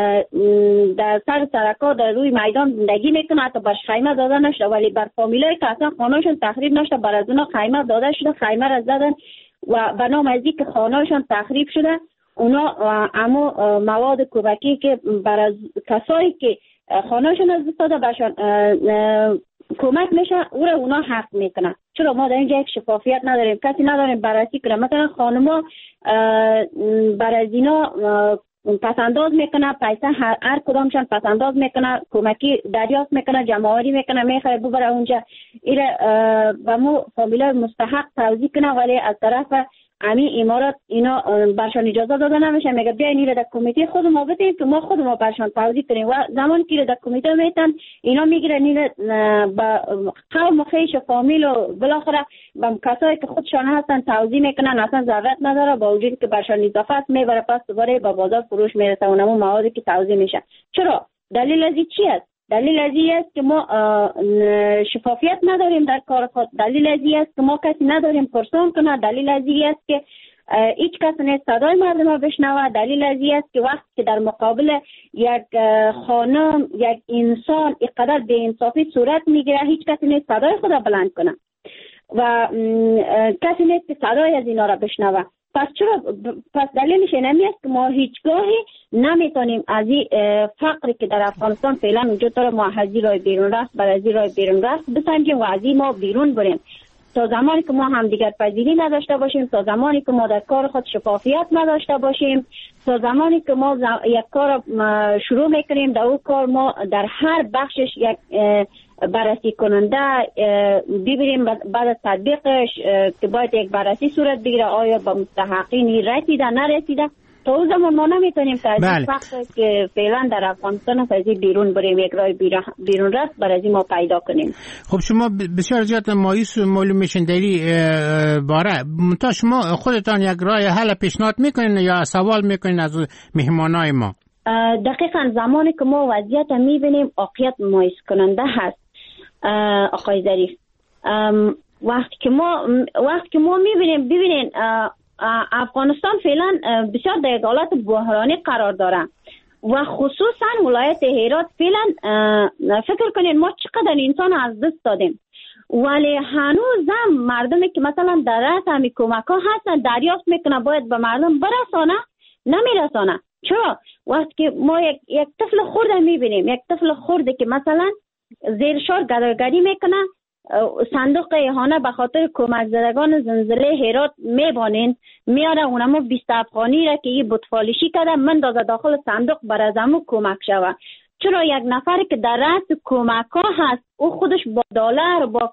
در سر سرکا در روی میدان زندگی میکنه، حتی برش خیمه داده نشده، ولی بر فامیلایی که اصلا خانهشون تخریب نشده بر از اونا خیمه داده شده، خیمه را زدن و به نام از این که خانهشان تخریب شده اونا اما مواد کمکی که برای کسایی که خانهشان از دست داده برشان کمک میشه او را اونا حق میکنن. چرا ما در اینجا یک شفافیت نداریم، کسی نداریم بررسی کنه. مثلا خانما برای اینا پسنداز میکنه، پیسه هر کدامشان پسنداز میکنه، کمکی دریافت میکنه، جمع‌آوری میکنه، میخواد ببره اونجا ایره و مو فامیلای مستحق توزیع کنه، ولی از طرف امی امارات اینا برشان اجازه داده نمیشه، میگه بیاین ایره در کمیته خود ما بدین که ما خود ما برشان توزیع کنیم. و زمان که در کمیته میتن اینا میگیرن ایره با قوم و خیش و فامیل و بالاخره با کسایی که خودشان هستن توزیع میکنن، اصلا ضرورت نداره، با وجودی که برشان اضافه است میبره پس دوباره با بازار فروش میرسه اونمون موادی که توزیع میشه. چرا؟ دلیل از این چی است؟ دلیل از این است که ما شفافیت نداریم در کار خود، دلیل از این است که ما کسی نداریم پرسان کنه، دلیل از این است که هیچ کس نیست صدای مردم رو بشنوه، دلیل از این است که وقتی که در مقابل یک خانم یک انسان اینقدر بی‌انصافی صورت میگیره، هیچ کسی نیست صدای خود رو بلند کنه و کسی نیست که صدای از اینا رو بشنوه. پس دلیلش اینمی است که ما هیچگاهی نمیتونیم از این فقری که در افغانستان فعلا وجود داره ما از این راه بیرون رفت بر از این راه بیرون رفت بسنجیم و از این ما بیرون بریم. تا زمانی که ما هم دیگر پذیری نداشته باشیم، تا زمانی که ما در کار خود شفافیت نداشته باشیم، تا زمانی که ما یک کار شروع میکنیم در اون کار ما در هر بخشش یک بررسی کننده ببینیم بعد از تطبیقش که باید یک بررسی صورت بگیره آیا با مستحقین رسیده نرسیده، تا اون زمان ما نمیتونیم که از این فقط که فعلا در افغانستان از این بیرون بریم، یک راه بیرون رفت برای از این ما پیدا کنیم. خب شما بسیار زیاد مایوس معلوم میشین در این باره، تا شما خودتان یک راه حل پیشنهاد میکنین یا سوال میکنین از مهمانای ما؟ دقیقاً زمانی که ما وضعیت میبینیم واقعیت مایوس کننده هست آقای ظریف. وقتی که ما میبینیم ببینین افغانستان فعلا بسیار در یک حالت بحرانی قرار داره و خصوصا ولایت هرات فعلا فکر کنین ما چقدر انسان از دست دادیم، ولی هنوز هم مردمی که مثلا در رأس همی کمک ها هستن دریافت میکنه باید به مردم برسانه، نمیرسانه. چرا؟ وقتی که ما یک طفل خورده میبینیم، یک طفل خورده که مثلا زیر شار گداگری میکنه، صندوق اهانه به خاطر کمک زدگان زلزله هرات میبانین میاره اونمو 20 افغانی را که این بطفالشی کرده من دازه داخل صندوق برازمو کمک شوه. چرا یک نفر که در رأس کمک ها هست او خودش با دلار با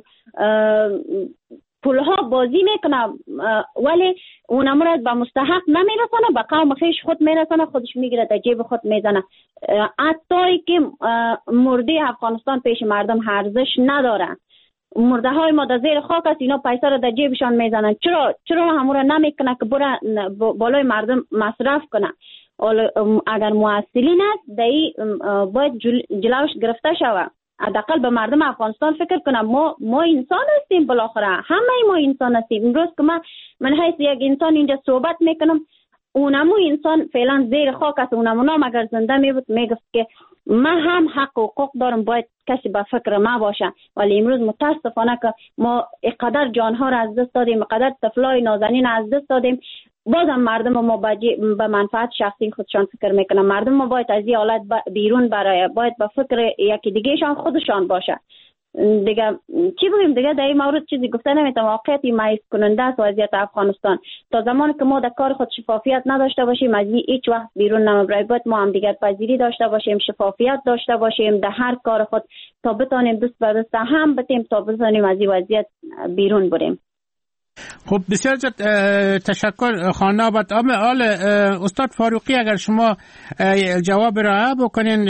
پولها بازی میکنه ولی اونم را به مستحق نمیرسانه، به قوم خیش خود میرسانه، خودش میگیره در جیب خود میزنه. حتی که مرده افغانستان پیش مردم ارزش نداره، مرده های ما در زیر خاک است، اینا پیسه را در جیبشان میزنن. چرا همون را نمیکنه که بره بالای مردم مصرف کنه؟ اگر موثلین است دایی باید جلوش گرفته شود. حداقل به مردم افغانستان فکر کنم ما انسان هستیم، بالاخره همه ما انسان هستیم. امروز که من حیث یک انسان اینجا صحبت میکنم، اونمو انسان فعلا زیر خاک است. اونمونا مگر زنده میبود میگفت که من هم حق و حقوق دارم، باید کسی به فکر ما باشه. ولی امروز متاسفانه که ما اینقدر جانها را از دست دادیم، اینقدر طفلای نازنین از دست دادیم، بازم مردم ما به منفعت شخصی خودشان فکر میکنن. مردم ما باید از این حالت بیرون برای، باید به فکر یکی دیگهشان خودشان باشه. دیگه چی بگیم دیگه در این مورد چیزی گفته نمیتونم. واقعیت مایوس کننده است وضعیت افغانستان. تا زمانی که ما در کار خود شفافیت نداشته باشیم از این هیچ وقت بیرون نمیبریم. باید ما هم دیگر پذیری داشته باشیم، شفافیت داشته باشیم در هر کار خود تا بتونیم دست به دست هم بتیم تا بتونیم از این وضعیت بیرون بریم. خب بسیار تشکر خانم آباد. آل استاد فاروقی اگر شما جواب را بکنین،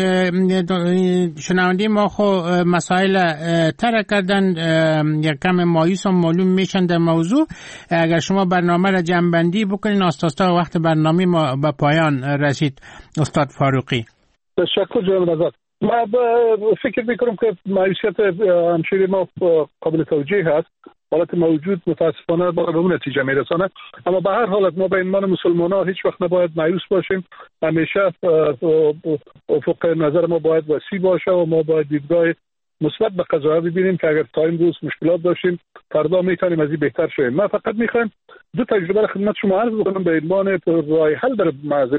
شنونده ما خو مسائل ترک کردن یک کم مایوس هم معلوم میشن در موضوع. اگر شما برنامه را جمع‌بندی بکنین آستا وقت برنامه ما به پایان رسید. استاد فاروقی تشکر جناب نظر. من فکر میکنم که مایوسیت همشیری ما قابل توجیه هست. حالت موجود متاسفانه به اون نتیجه میرسانه. اما به هر حالت ما به عنوان مسلمانان هیچ وقت نباید مایوس باشیم. همیشه افق نظر ما باید وسیع باشه و ما باید دیدگاه مثبت به قضایا ببینیم که اگر تا امروز مشکلات داشتیم فردا میتونیم از این بهتر شیم. من فقط میخوایم دو تجربه را خدمت شما عرض بکنم به عنوان راه حل در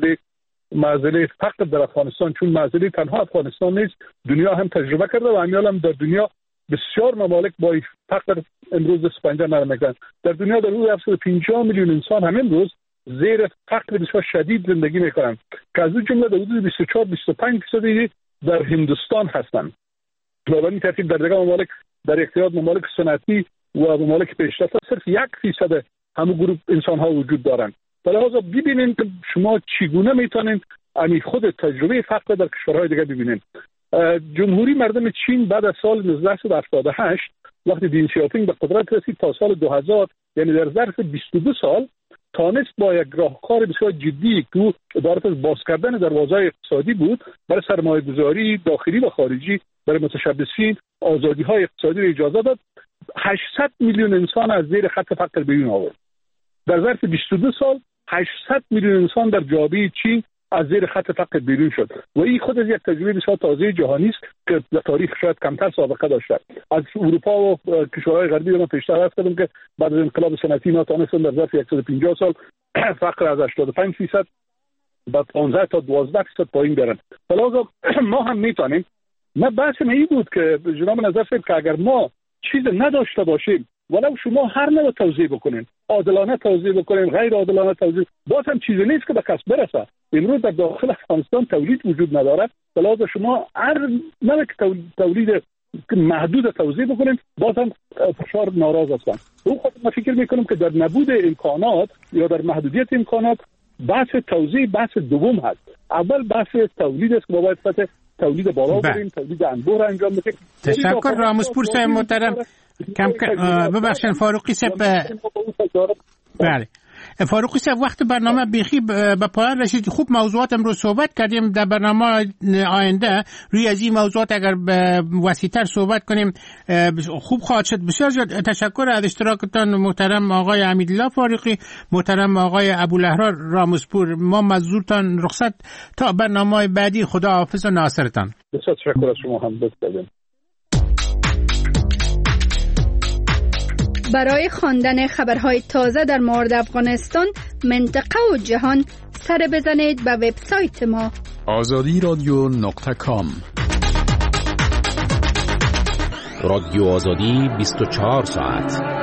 معضله فقر در افغانستان، چون معضله تنها افغانستان نیست، دنیا هم تجربه کرده و همین هم در دنیا بسیار ممالک با فقر امروز دست پنجه نرم میکنن. در دنیا در حدود 750 میلیون انسان هم امروز زیر فقر بسیار شدید زندگی میکنن که از اون جمله در حدود 24-25% در هندوستان هستند. و به این ترتیب در دیگر ممالک در اختیار ممالک صنعتی و ممالک پیشرفته صرف 1% همون گروه انسان ها وجود دارند. لذا ببینید که شما چگونه میتونید امی خود تجربه فقر در کشورهای دیگه ببینید. جمهوری مردم چین بعد از سال 1978 وقتی دین سیاپینگ به قدرت رسید تا سال 2000، یعنی در ظرف 22 سال تانست با یک راهکار بسیار جدی که عبارت از باز کردن دروازه‌های اقتصادی بود برای سرمایه‌گذاری داخلی و خارجی، برای متشبثین آزادی‌های اقتصادی را اجازه داد، 800 میلیون انسان از زیر خط فقر بیرون آورد. در ظرف 22 سال 800 میلیون انسان در جامعه چین از زیر خط فقر بیرون شد و این خود از یک تجربه بسیار تازه جهانی است که در تاریخ شاید کمتر سابقه داشته. از اروپا و کشورهای غربی ما پیشتر عرض کردم که بعد از انقلاب صنعتی ما تونستن در ظرف 150 سال فقر از 85% به 15 تا 12% پایین برن. لذا ما هم میتونیم. نه بحث این بود که جناب نظر فرد که اگر ما چیز نداشته باشیم ولو شما هر نوع توزیع بکنین، عادلانه توزیع بکنین، غیر عادلانه توزیع، باز هم چیزی نیست که به کسب برسه. امروز در داخل افغانستان تولید وجود نداره، لذا شما هر نوع تولید محدود توزیع بکنین باز هم فشار ناراض هستن. اون خود من فکر میکنم که در نبود امکانات یا در محدودیت امکانات بحث توزیع بحث دوم هست. اول بحث تولید است که ما باید سطح تولید بالا بریم، تولید انبوه را انجام بدیم. تشکر راموسپور صاحب محترم. ببخشید فاروقی صاحب. بله فاروقی صاحب وقت برنامه بیخی به پایان رسید. خوب موضوعات امروز صحبت کردیم. در برنامه آینده روی از این موضوعات اگر وسیع‌تر صحبت کنیم خوب خواهد شد. بسیار تشکر از اشتراکتان محترم آقای امیدالله فاروقی، محترم آقای ابوالأحرار راموسپور. ما مزورتان رخصت تا برنامه بعدی. خدا حافظ و ناصرتان. بسیار تشکر از شما هم. بسیار برای خواندن خبرهای تازه در مورد افغانستان، منطقه و جهان سر بزنید به وبسایت ما azadiradio.com. رادیو آزادی 24 ساعت.